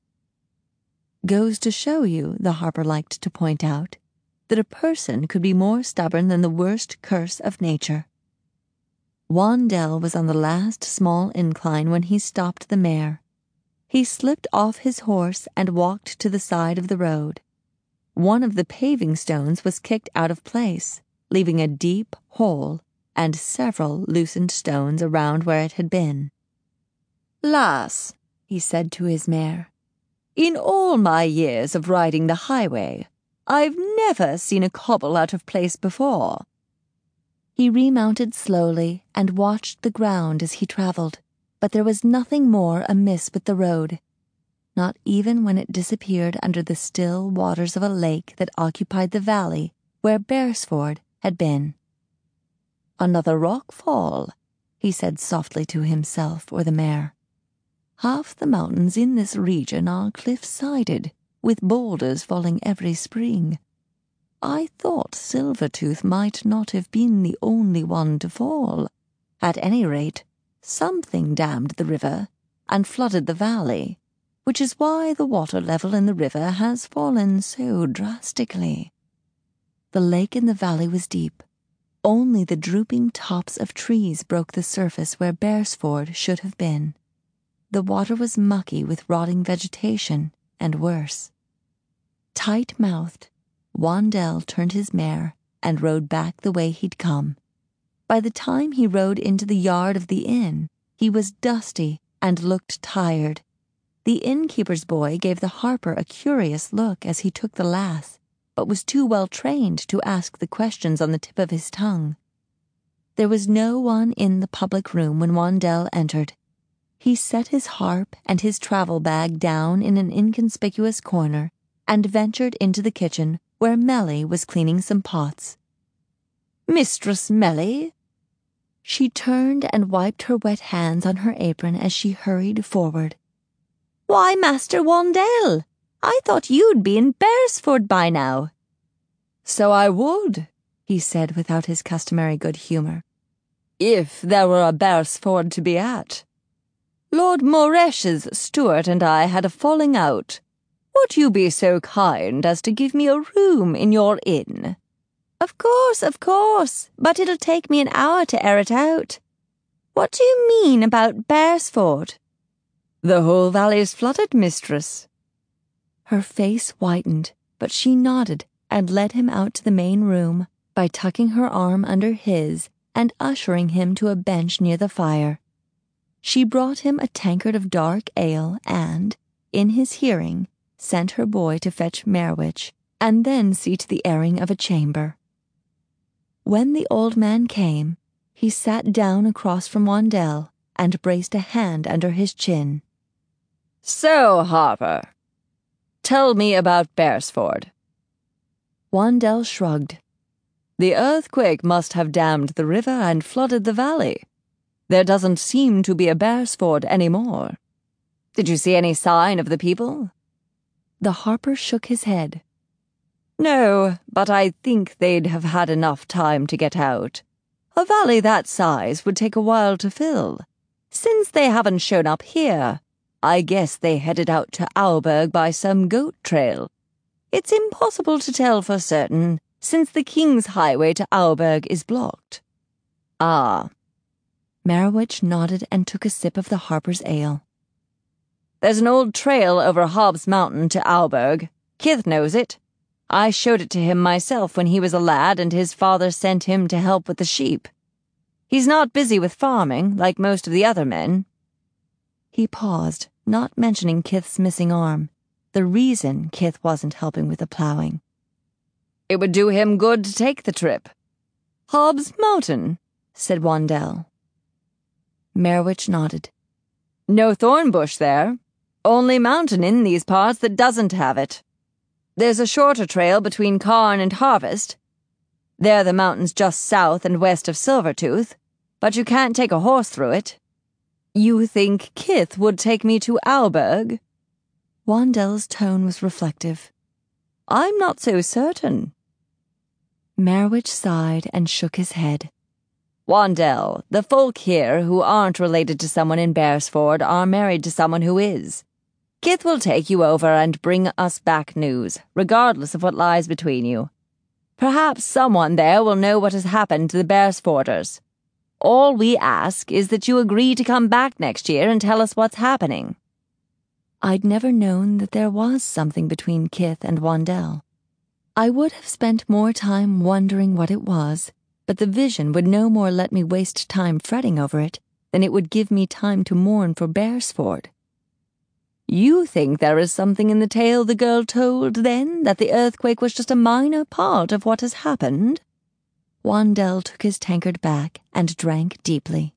Goes to show you, the harper liked to point out, that a person could be more stubborn than the worst curse of nature. Wandell was on the last small incline when he stopped the mare. He slipped off his horse and walked to the side of the road. One of the paving stones was kicked out of place, leaving a deep hole and several loosened stones around where it had been. "Lass," he said to his mare, "in all my years of riding the highway, I've never seen a cobble out of place before." He remounted slowly and watched the ground as he travelled, but there was nothing more amiss with the road, not even when it disappeared under the still waters of a lake that occupied the valley where Beresford had been. "Another rock fall," he said softly to himself or the mare. "Half the mountains in this region are cliff-sided, with boulders falling every spring. I thought Silvertooth might not have been the only one to fall. At any rate, something dammed the river and flooded the valley, which is why the water level in the river has fallen so drastically." The lake in the valley was deep. Only the drooping tops of trees broke the surface where Beresford should have been. The water was mucky with rotting vegetation, and worse. Tight-mouthed, Wandel turned his mare and rode back the way he'd come. By the time he rode into the yard of the inn, he was dusty and looked tired. The innkeeper's boy gave the harper a curious look as he took the lass, but was too well trained to ask the questions on the tip of his tongue. There was no one in the public room when Wandel entered. He set his harp and his travel bag down in an inconspicuous corner and ventured into the kitchen where Melly was cleaning some pots. "Mistress Melly?" She turned and wiped her wet hands on her apron as she hurried forward. "Why, Master Wandel, I thought you'd be in Beresford by now." "So I would," he said without his customary good humour, "if there were a Beresford to be at. Lord Moresh's steward and I had a falling out. Would you be so kind as to give me a room in your inn?" "Of course, of course, but it'll take me an hour to air it out. What do you mean about Beresford?" "The whole valley's flooded, mistress." Her face whitened, but she nodded and led him out to the main room by tucking her arm under his and ushering him to a bench near the fire. She brought him a tankard of dark ale and, in his hearing, sent her boy to fetch Merwich and then see to the airing of a chamber. When the old man came, he sat down across from Wandel and braced a hand under his chin. "So, Harper, tell me about Beresford." Wandel shrugged. "The earthquake must have dammed the river and flooded the valley. There doesn't seem to be a Beresford any more. Did you see any sign of the people?" The harper shook his head. "No, but I think they'd have had enough time to get out. A valley that size would take a while to fill. Since they haven't shown up here, I guess they headed out to Auberg by some goat trail. It's impossible to tell for certain, since the King's highway to Auberg is blocked." "Ah." Merwich nodded and took a sip of the harper's ale. "There's an old trail over Hobbs Mountain to Auberg. Kith knows it. I showed it to him myself when he was a lad and his father sent him to help with the sheep. He's not busy with farming, like most of the other men." He paused, not mentioning Kith's missing arm, the reason Kith wasn't helping with the ploughing. "It would do him good to take the trip." "Hobbs Mountain," said Wandel. Merwich nodded. "No thorn bush there. Only mountain in these parts that doesn't have it. There's a shorter trail between Carn and Harvest. They're the mountains just south and west of Silvertooth, but you can't take a horse through it." "You think Kith would take me to Auberg?" Wandel's tone was reflective. "I'm not so certain." Merwich sighed and shook his head. "Wandel, the folk here who aren't related to someone in Beresford are married to someone who is. Kith will take you over and bring us back news, regardless of what lies between you. Perhaps someone there will know what has happened to the Beresforders. All we ask is that you agree to come back next year and tell us what's happening." I'd never known that there was something between Kith and Wandel. I would have spent more time wondering what it was, but the vision would no more let me waste time fretting over it than it would give me time to mourn for Beresford. "You think there is something in the tale the girl told, then, that the earthquake was just a minor part of what has happened?" Wandel took his tankard back and drank deeply.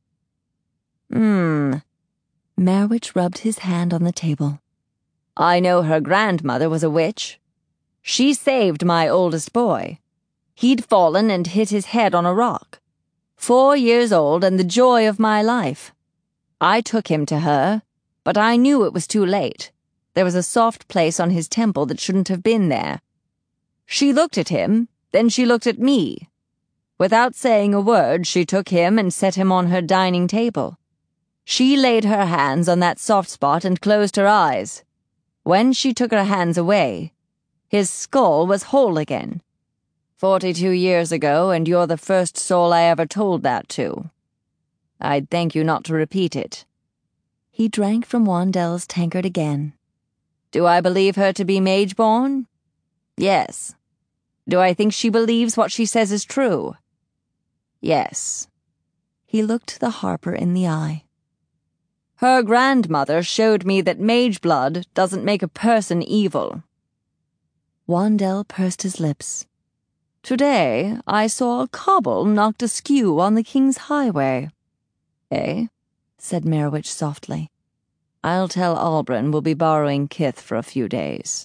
Hmm. Merwich rubbed his hand on the table. "I know her grandmother was a witch. She saved my oldest boy. He'd fallen and hit his head on a rock. Four years old and the joy of my life. I took him to her, but I knew it was too late. There was a soft place on his temple that shouldn't have been there. She looked at him, then she looked at me. Without saying a word, she took him and set him on her dining table. She laid her hands on that soft spot and closed her eyes. When she took her hands away, his skull was whole again. Forty-two years ago, and you're the first soul I ever told that to. I'd thank you not to repeat it." He drank from Wandel's tankard again. "Do I believe her to be mage-born? Yes. Do I think she believes what she says is true? Yes. He looked the harper in the eye. Her grandmother showed me that mage blood doesn't make a person evil. Wandel pursed his lips. Today I saw a cobble knocked askew on the King's highway. Eh? Said Merowich softly. I'll tell Albrin we'll be borrowing Kith for a few days.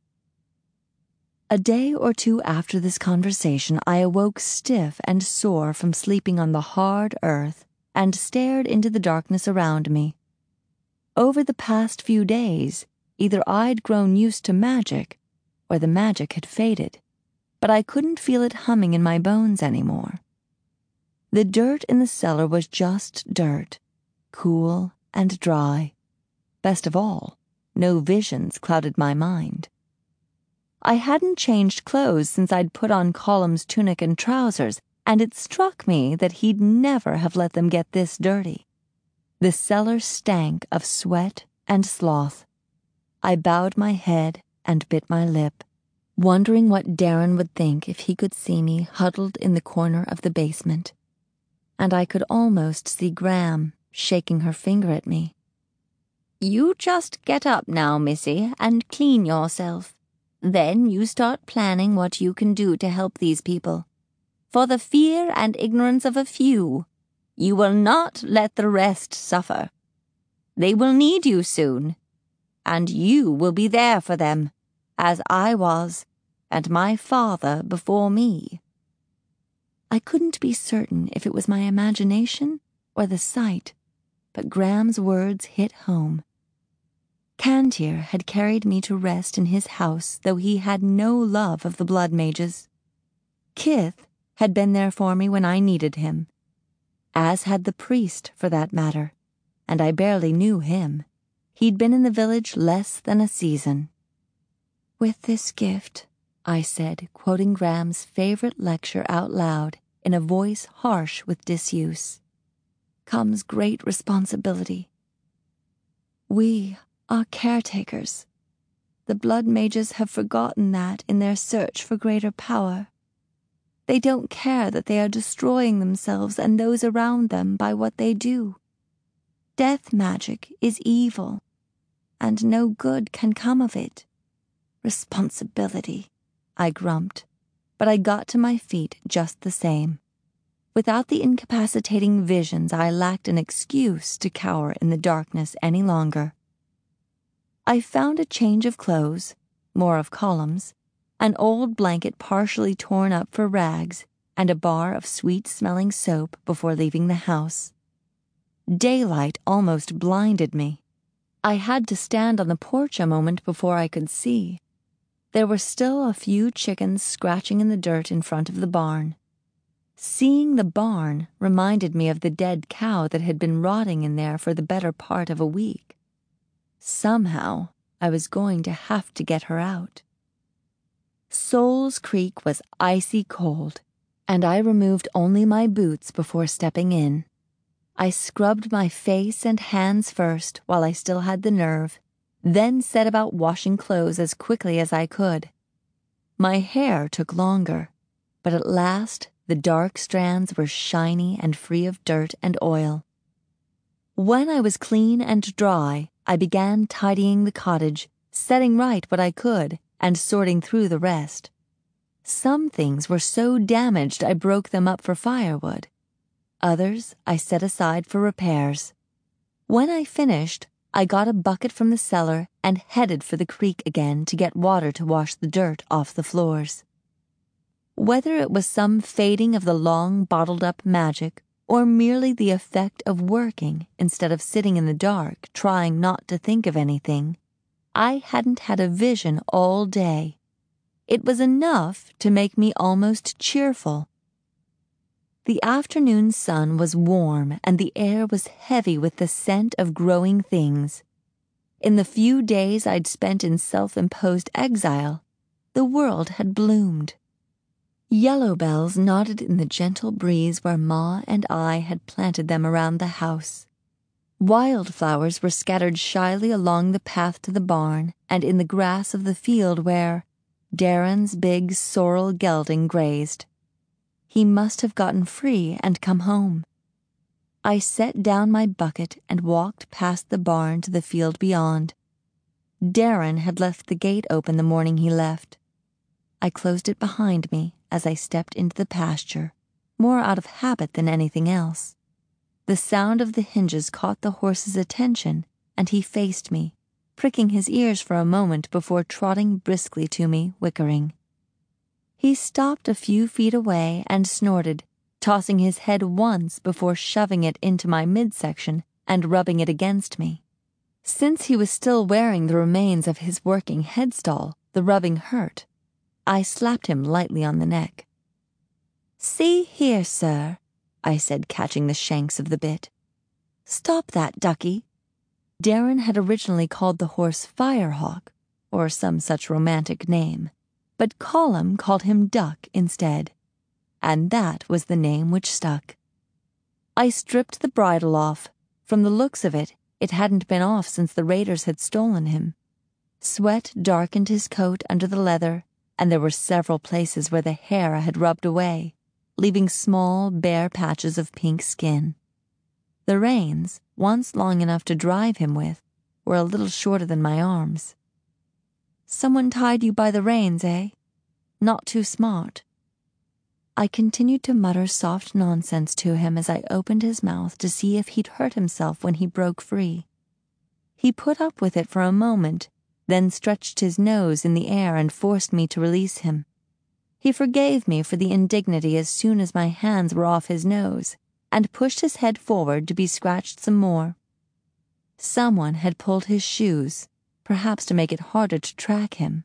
A day or two after this conversation, I awoke stiff and sore from sleeping on the hard earth and stared into the darkness around me. Over the past few days, either I'd grown used to magic, or the magic had faded, but I couldn't feel it humming in my bones anymore. The dirt in the cellar was just dirt, cool and dry. Best of all, no visions clouded my mind. I hadn't changed clothes since I'd put on Colum's tunic and trousers, and it struck me that he'd never have let them get this dirty. The cellar stank of sweat and sloth. I bowed my head and bit my lip, wondering what Darren would think if he could see me huddled in the corner of the basement. And I could almost see Gram shaking her finger at me. You just get up now, Missy, and clean yourself. Then you start planning what you can do to help these people. For the fear and ignorance of a few, you will not let the rest suffer. They will need you soon, and you will be there for them, as I was, and my father before me. I couldn't be certain if it was my imagination or the sight, but Gram's words hit home. Cantir had carried me to rest in his house, though he had no love of the blood mages. Kith had been there for me when I needed him, as had the priest, for that matter, and I barely knew him. He'd been in the village less than a season. With this gift, I said, quoting Gram's favorite lecture out loud in a voice harsh with disuse, comes great responsibility. We are caretakers. The blood mages have forgotten that in their search for greater power. They don't care that they are destroying themselves and those around them by what they do. Death magic is evil, and no good can come of it. Responsibility, I grumped, but I got to my feet just the same. Without the incapacitating visions, I lacked an excuse to cower in the darkness any longer. I found a change of clothes, more of Colum's, an old blanket partially torn up for rags, and a bar of sweet-smelling soap before leaving the house. Daylight almost blinded me. I had to stand on the porch a moment before I could see. There were still a few chickens scratching in the dirt in front of the barn. Seeing the barn reminded me of the dead cow that had been rotting in there for the better part of a week. Somehow, I was going to have to get her out. Souls Creek was icy cold, and I removed only my boots before stepping in. I scrubbed my face and hands first while I still had the nerve, then set about washing clothes as quickly as I could. My hair took longer, but at last the dark strands were shiny and free of dirt and oil. When I was clean and dry, I began tidying the cottage, setting right what I could, and sorting through the rest. Some things were so damaged I broke them up for firewood. Others I set aside for repairs. When I finished, I got a bucket from the cellar and headed for the creek again to get water to wash the dirt off the floors. Whether it was some fading of the long bottled-up magic, or merely the effect of working instead of sitting in the dark trying not to think of anything, I hadn't had a vision all day. It was enough to make me almost cheerful. The afternoon sun was warm and the air was heavy with the scent of growing things. In the few days I'd spent in self-imposed exile, the world had bloomed. Yellow bells nodded in the gentle breeze where Ma and I had planted them around the house. Wildflowers were scattered shyly along the path to the barn and in the grass of the field where, Darren's big sorrel gelding grazed. He must have gotten free and come home. I set down my bucket and walked past the barn to the field beyond. Darren had left the gate open the morning he left. I closed it behind me as I stepped into the pasture, more out of habit than anything else. The sound of the hinges caught the horse's attention, and he faced me, pricking his ears for a moment before trotting briskly to me, whickering. He stopped a few feet away and snorted, tossing his head once before shoving it into my midsection and rubbing it against me. Since he was still wearing the remains of his working headstall, the rubbing hurt. I slapped him lightly on the neck. "See here, sir," I said, catching the shanks of the bit. "Stop that, Ducky." Darren had originally called the horse Firehawk, or some such romantic name, but Colum called him Duck instead, and that was the name which stuck. I stripped the bridle off. From the looks of it, it hadn't been off since the raiders had stolen him. Sweat darkened his coat under the leather, and there were several places where the hair had rubbed away, leaving small, bare patches of pink skin. The reins, once long enough to drive him with, were a little shorter than my arms. "Someone tied you by the reins, eh? Not too smart." I continued to mutter soft nonsense to him as I opened his mouth to see if he'd hurt himself when he broke free. He put up with it for a moment, then stretched his nose in the air and forced me to release him. He forgave me for the indignity as soon as my hands were off his nose, and pushed his head forward to be scratched some more. Someone had pulled his shoes, perhaps to make it harder to track him.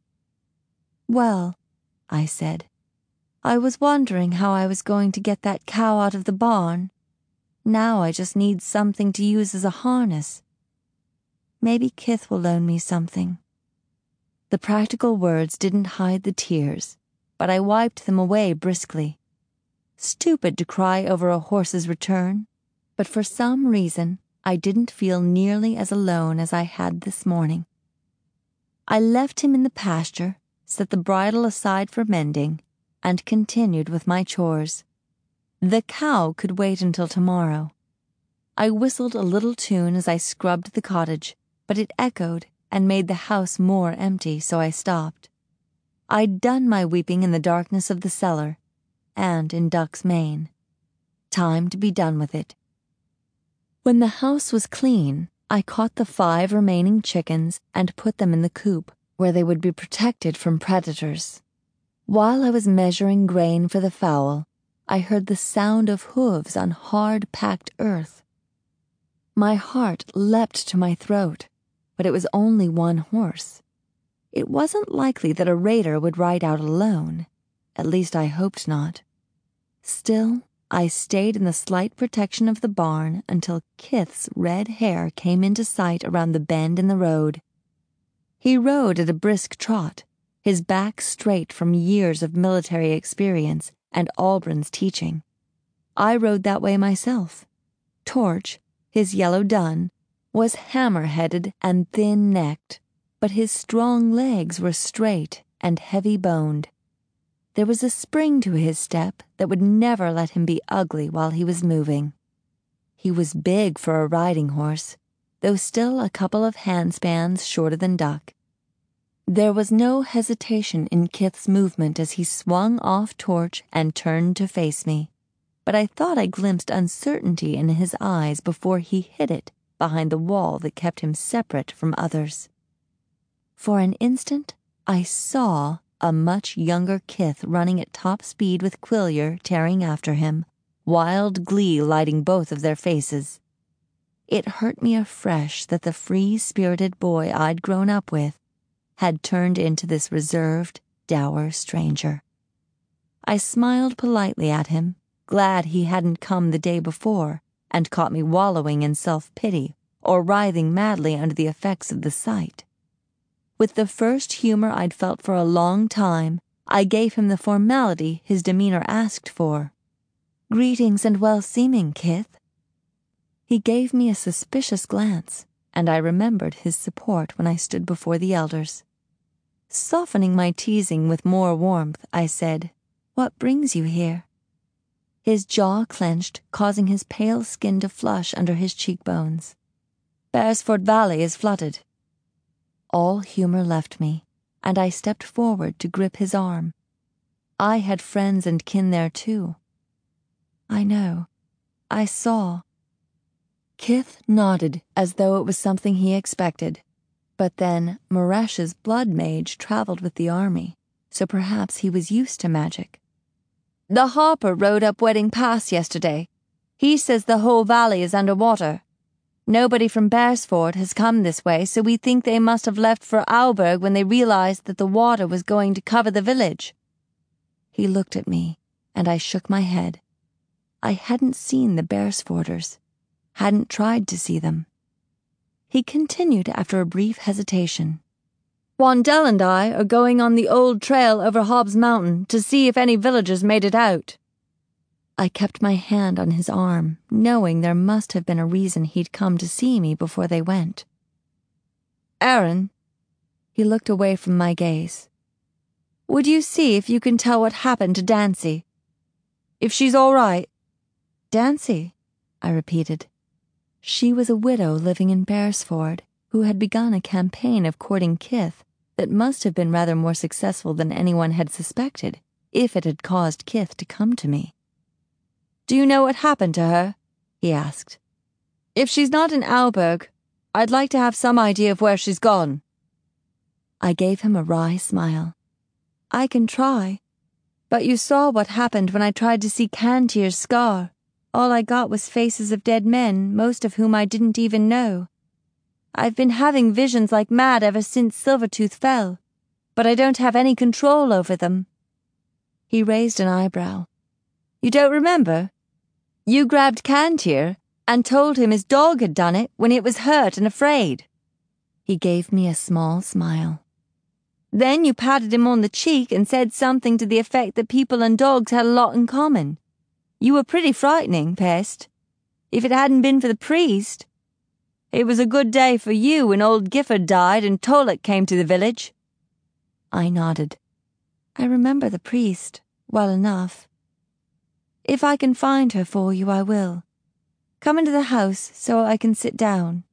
"Well," I said, "I was wondering how I was going to get that cow out of the barn. Now I just need something to use as a harness. Maybe Kith will loan me something." The practical words didn't hide the tears, but I wiped them away briskly. Stupid to cry over a horse's return, but for some reason I didn't feel nearly as alone as I had this morning. I left him in the pasture, set the bridle aside for mending, and continued with my chores. The cow could wait until tomorrow. I whistled a little tune as I scrubbed the cottage, but it echoed and made the house more empty, so I stopped. I'd done my weeping in the darkness of the cellar, and in Duck's mane. Time to be done with it. When the house was clean, I caught the five remaining chickens and put them in the coop, where they would be protected from predators. While I was measuring grain for the fowl, I heard the sound of hooves on hard-packed earth. My heart leapt to my throat, but it was only one horse. It wasn't likely that a raider would ride out alone. At least I hoped not. Still, I stayed in the slight protection of the barn until Kith's red hair came into sight around the bend in the road. He rode at a brisk trot, his back straight from years of military experience and Albron's teaching. I rode that way myself. Torch, his yellow dun, was hammer-headed and thin-necked, but his strong legs were straight and heavy-boned. There was a spring to his step that would never let him be ugly while he was moving. He was big for a riding horse, though still a couple of handspans shorter than Duck. There was no hesitation in Kith's movement as he swung off Torch and turned to face me, but I thought I glimpsed uncertainty in his eyes before he hid it behind the wall that kept him separate from others. For an instant, I saw a much younger Kith running at top speed with Quillier tearing after him, wild glee lighting both of their faces. It hurt me afresh that the free-spirited boy I'd grown up with had turned into this reserved, dour stranger. I smiled politely at him, glad he hadn't come the day before and caught me wallowing in self-pity or writhing madly under the effects of the sight. With the first humor I'd felt for a long time, I gave him the formality his demeanor asked for. "Greetings and well-seeming, Kith." He gave me a suspicious glance, and I remembered his support when I stood before the elders. Softening my teasing with more warmth, I said, "What brings you here?" His jaw clenched, causing his pale skin to flush under his cheekbones. "Beresford Valley is flooded." All humor left me, and I stepped forward to grip his arm. I had friends and kin there too. "I know. I saw." Kith nodded as though it was something he expected. But then Maresh's blood mage traveled with the army, so perhaps he was used to magic. "The Harper rode up Wedding Pass yesterday. He says the whole valley is under water. Nobody from Beresford has come this way, so we think they must have left for Auberg when they realized that the water was going to cover the village." He looked at me, and I shook my head. I hadn't seen the Beresforders, hadn't tried to see them. He continued after a brief hesitation. "Wandell and I are going on the old trail over Hobbs Mountain to see if any villagers made it out." I kept my hand on his arm, knowing there must have been a reason he'd come to see me before they went. "Aaron," he looked away from my gaze, "would you see if you can tell what happened to Dancy? If she's all right?" "Dancy?" I repeated. She was a widow living in Beresford who had begun a campaign of courting Kith that must have been rather more successful than anyone had suspected, if it had caused Kith to come to me. "Do you know what happened to her?" he asked. "If she's not in Auberg, I'd like to have some idea of where she's gone." I gave him a wry smile. "I can try. But you saw what happened when I tried to see Cantier's scar. All I got was faces of dead men, most of whom I didn't even know. I've been having visions like mad ever since Silvertooth fell, but I don't have any control over them." He raised an eyebrow. "You don't remember? You grabbed Cantier and told him his dog had done it when it was hurt and afraid." He gave me a small smile. "Then you patted him on the cheek and said something to the effect that people and dogs had a lot in common. You were pretty frightening, Pest. If it hadn't been for the priest. It was a good day for you when old Gifford died and Tolek came to the village." I nodded. "I remember the priest well enough. If I can find her for you, I will. Come into the house so I can sit down."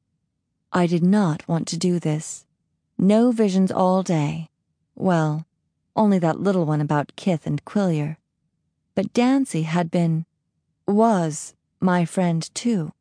I did not want to do this. No visions all day. Well, only that little one about Kith and Quillier. But Dancy had been, was, my friend too.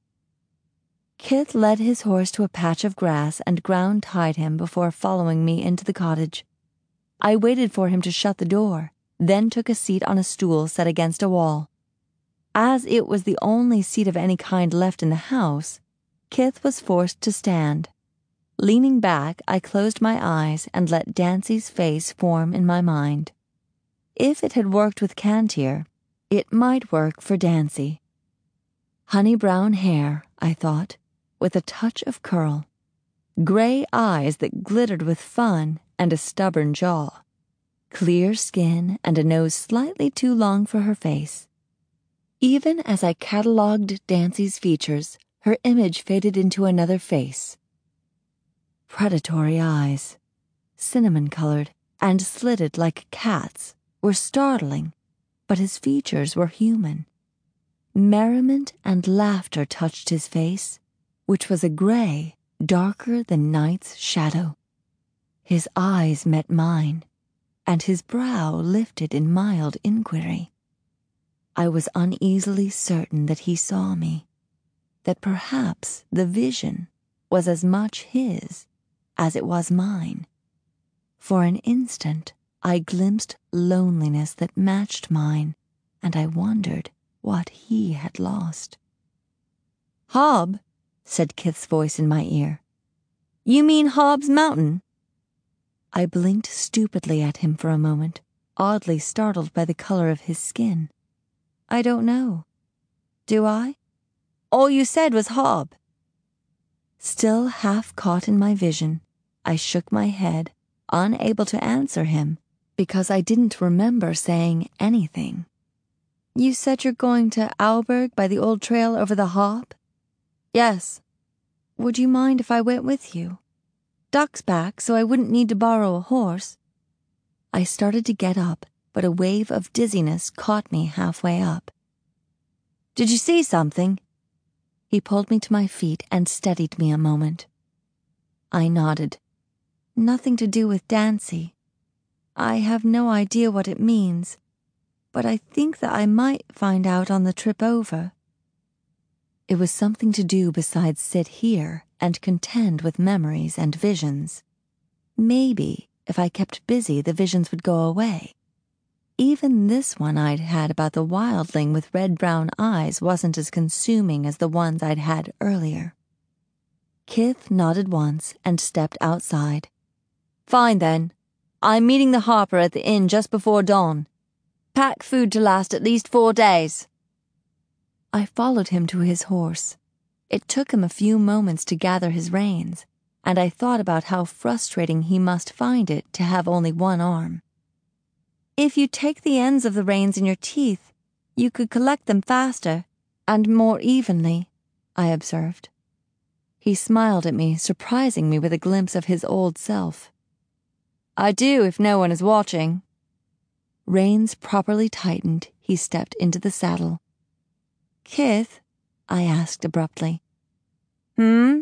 Kith led his horse to a patch of grass and ground-tied him before following me into the cottage. I waited for him to shut the door, then took a seat on a stool set against a wall. As it was the only seat of any kind left in the house, Kith was forced to stand. Leaning back, I closed my eyes and let Dancy's face form in my mind. If it had worked with Cantier, it might work for Dancy. Honey brown hair, I thought, with a touch of curl. Gray eyes that glittered with fun and a stubborn jaw. Clear skin and a nose slightly too long for her face. Even as I catalogued Dancy's features, her image faded into another face. Predatory eyes, cinnamon-colored and slitted like cats, were startling, but his features were human. Merriment and laughter touched his face, which was a gray darker than night's shadow. His eyes met mine, and his brow lifted in mild inquiry. I was uneasily certain that he saw me, that perhaps the vision was as much his as it was mine. For an instant, I glimpsed loneliness that matched mine, and I wondered what he had lost. "Hob," said Kith's voice in my ear. "You mean Hobbs Mountain?" I blinked stupidly at him for a moment, oddly startled by the color of his skin. "I don't know. Do I? All you said was Hob." Still half caught in my vision, I shook my head, unable to answer him, because I didn't remember saying anything. "You said you're going to Auberg by the old trail over the Hob?" "Yes." "Would you mind if I went with you?" Duck's back, so I wouldn't need to borrow a horse. I started to get up, but a wave of dizziness caught me halfway up. Did you see something? He pulled me to my feet and steadied me a moment. I nodded. Nothing to do with Dancy. I have no idea what it means, but I think that I might find out on the trip over. It was something to do besides sit here and contend with memories and visions. Maybe, if I kept busy, the visions would go away. Even this one I'd had about the wildling with red-brown eyes wasn't as consuming as the ones I'd had earlier. Kith nodded once and stepped outside. Fine then. I'm meeting the Harper at the inn just before dawn. Pack food to last at least four days. I followed him to his horse. It took him a few moments to gather his reins, and I thought about how frustrating he must find it to have only one arm. If you take the ends of the reins in your teeth, you could collect them faster and more evenly, I observed. He smiled at me, surprising me with a glimpse of his old self. I do if no one is watching. Reins properly tightened, he stepped into the saddle. Kith? I asked abruptly. Hmm?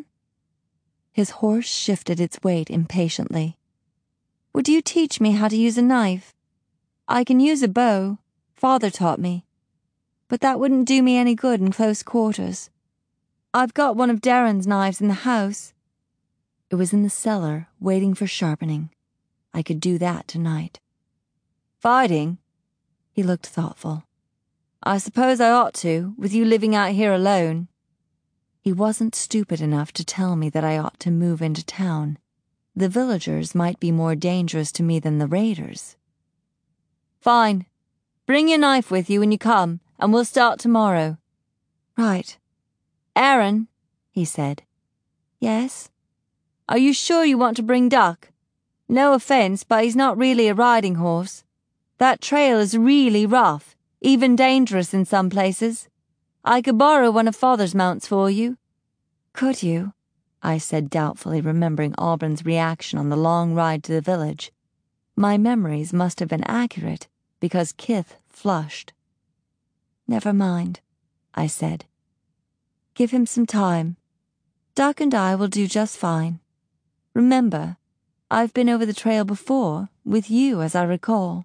His horse shifted its weight impatiently. Would you teach me how to use a knife? I can use a bow. Father taught me. But that wouldn't do me any good in close quarters. I've got one of Darren's knives in the house. It was in the cellar, waiting for sharpening. I could do that tonight. Fighting? He looked thoughtful. I suppose I ought to, with you living out here alone. He wasn't stupid enough to tell me that I ought to move into town. The villagers might be more dangerous to me than the raiders. Fine. Bring your knife with you when you come, and we'll start tomorrow. Right. Aaron, he said. Yes? Are you sure you want to bring Duck? No offense, but he's not really a riding horse. That trail is really rough, even dangerous in some places. I could borrow one of Father's mounts for you. Could you? I said doubtfully, remembering Albron's reaction on the long ride to the village. My memories must have been accurate, because Kith flushed. Never mind, I said. Give him some time. Duck and I will do just fine. Remember, I've been over the trail before, with you as I recall.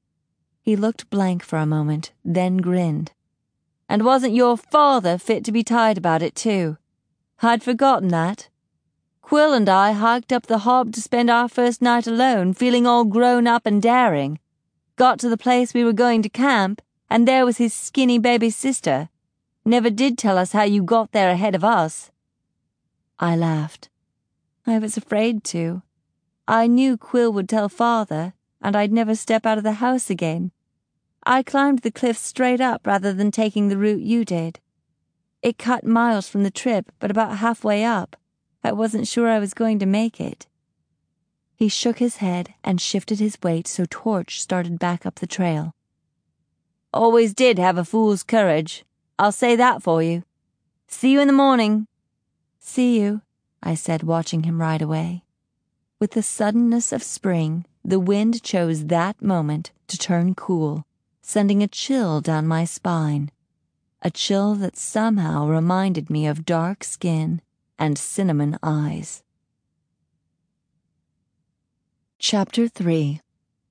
He looked blank for a moment, then grinned. And wasn't your father fit to be tied about it too? I'd forgotten that. Quill and I hiked up the hob to spend our first night alone, feeling all grown up and daring. Got to the place we were going to camp, and there was his skinny baby sister. Never did tell us how you got there ahead of us. I laughed. I was afraid to. I knew Quill would tell Father, and I'd never step out of the house again. I climbed the cliff straight up rather than taking the route you did. It cut miles from the trip, but about halfway up, I wasn't sure I was going to make it. He shook his head and shifted his weight so Torch started back up the trail. Always did have a fool's courage. I'll say that for you. See you in the morning. See you, I said, watching him ride away. With the suddenness of spring, the wind chose that moment to turn cool, sending a chill down my spine, a chill that somehow reminded me of dark skin and cinnamon eyes. Chapter three.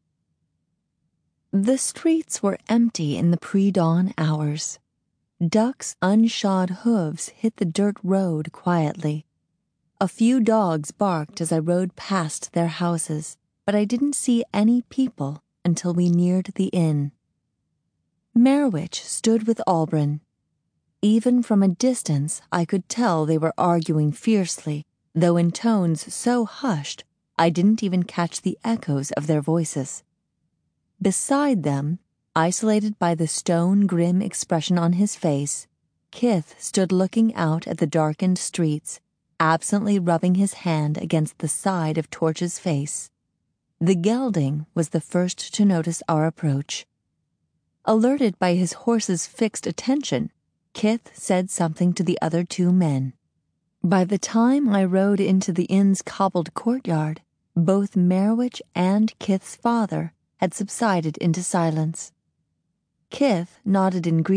The streets were empty in the pre-dawn hours. Duck's unshod hooves hit the dirt road quietly. A few dogs barked as I rode past their houses, but I didn't see any people until we neared the inn. Merwitch stood with Albron. Even from a distance, I could tell they were arguing fiercely, though in tones so hushed I didn't even catch the echoes of their voices. Beside them, isolated by the stone grim expression on his face, Kith stood looking out at the darkened streets, absently rubbing his hand against the side of Torch's face. The gelding was the first to notice our approach. Alerted by his horse's fixed attention, Kith said something to the other two men. By the time I rode into the inn's cobbled courtyard, both Merwich and Kith's father had subsided into silence. Kith nodded in greeting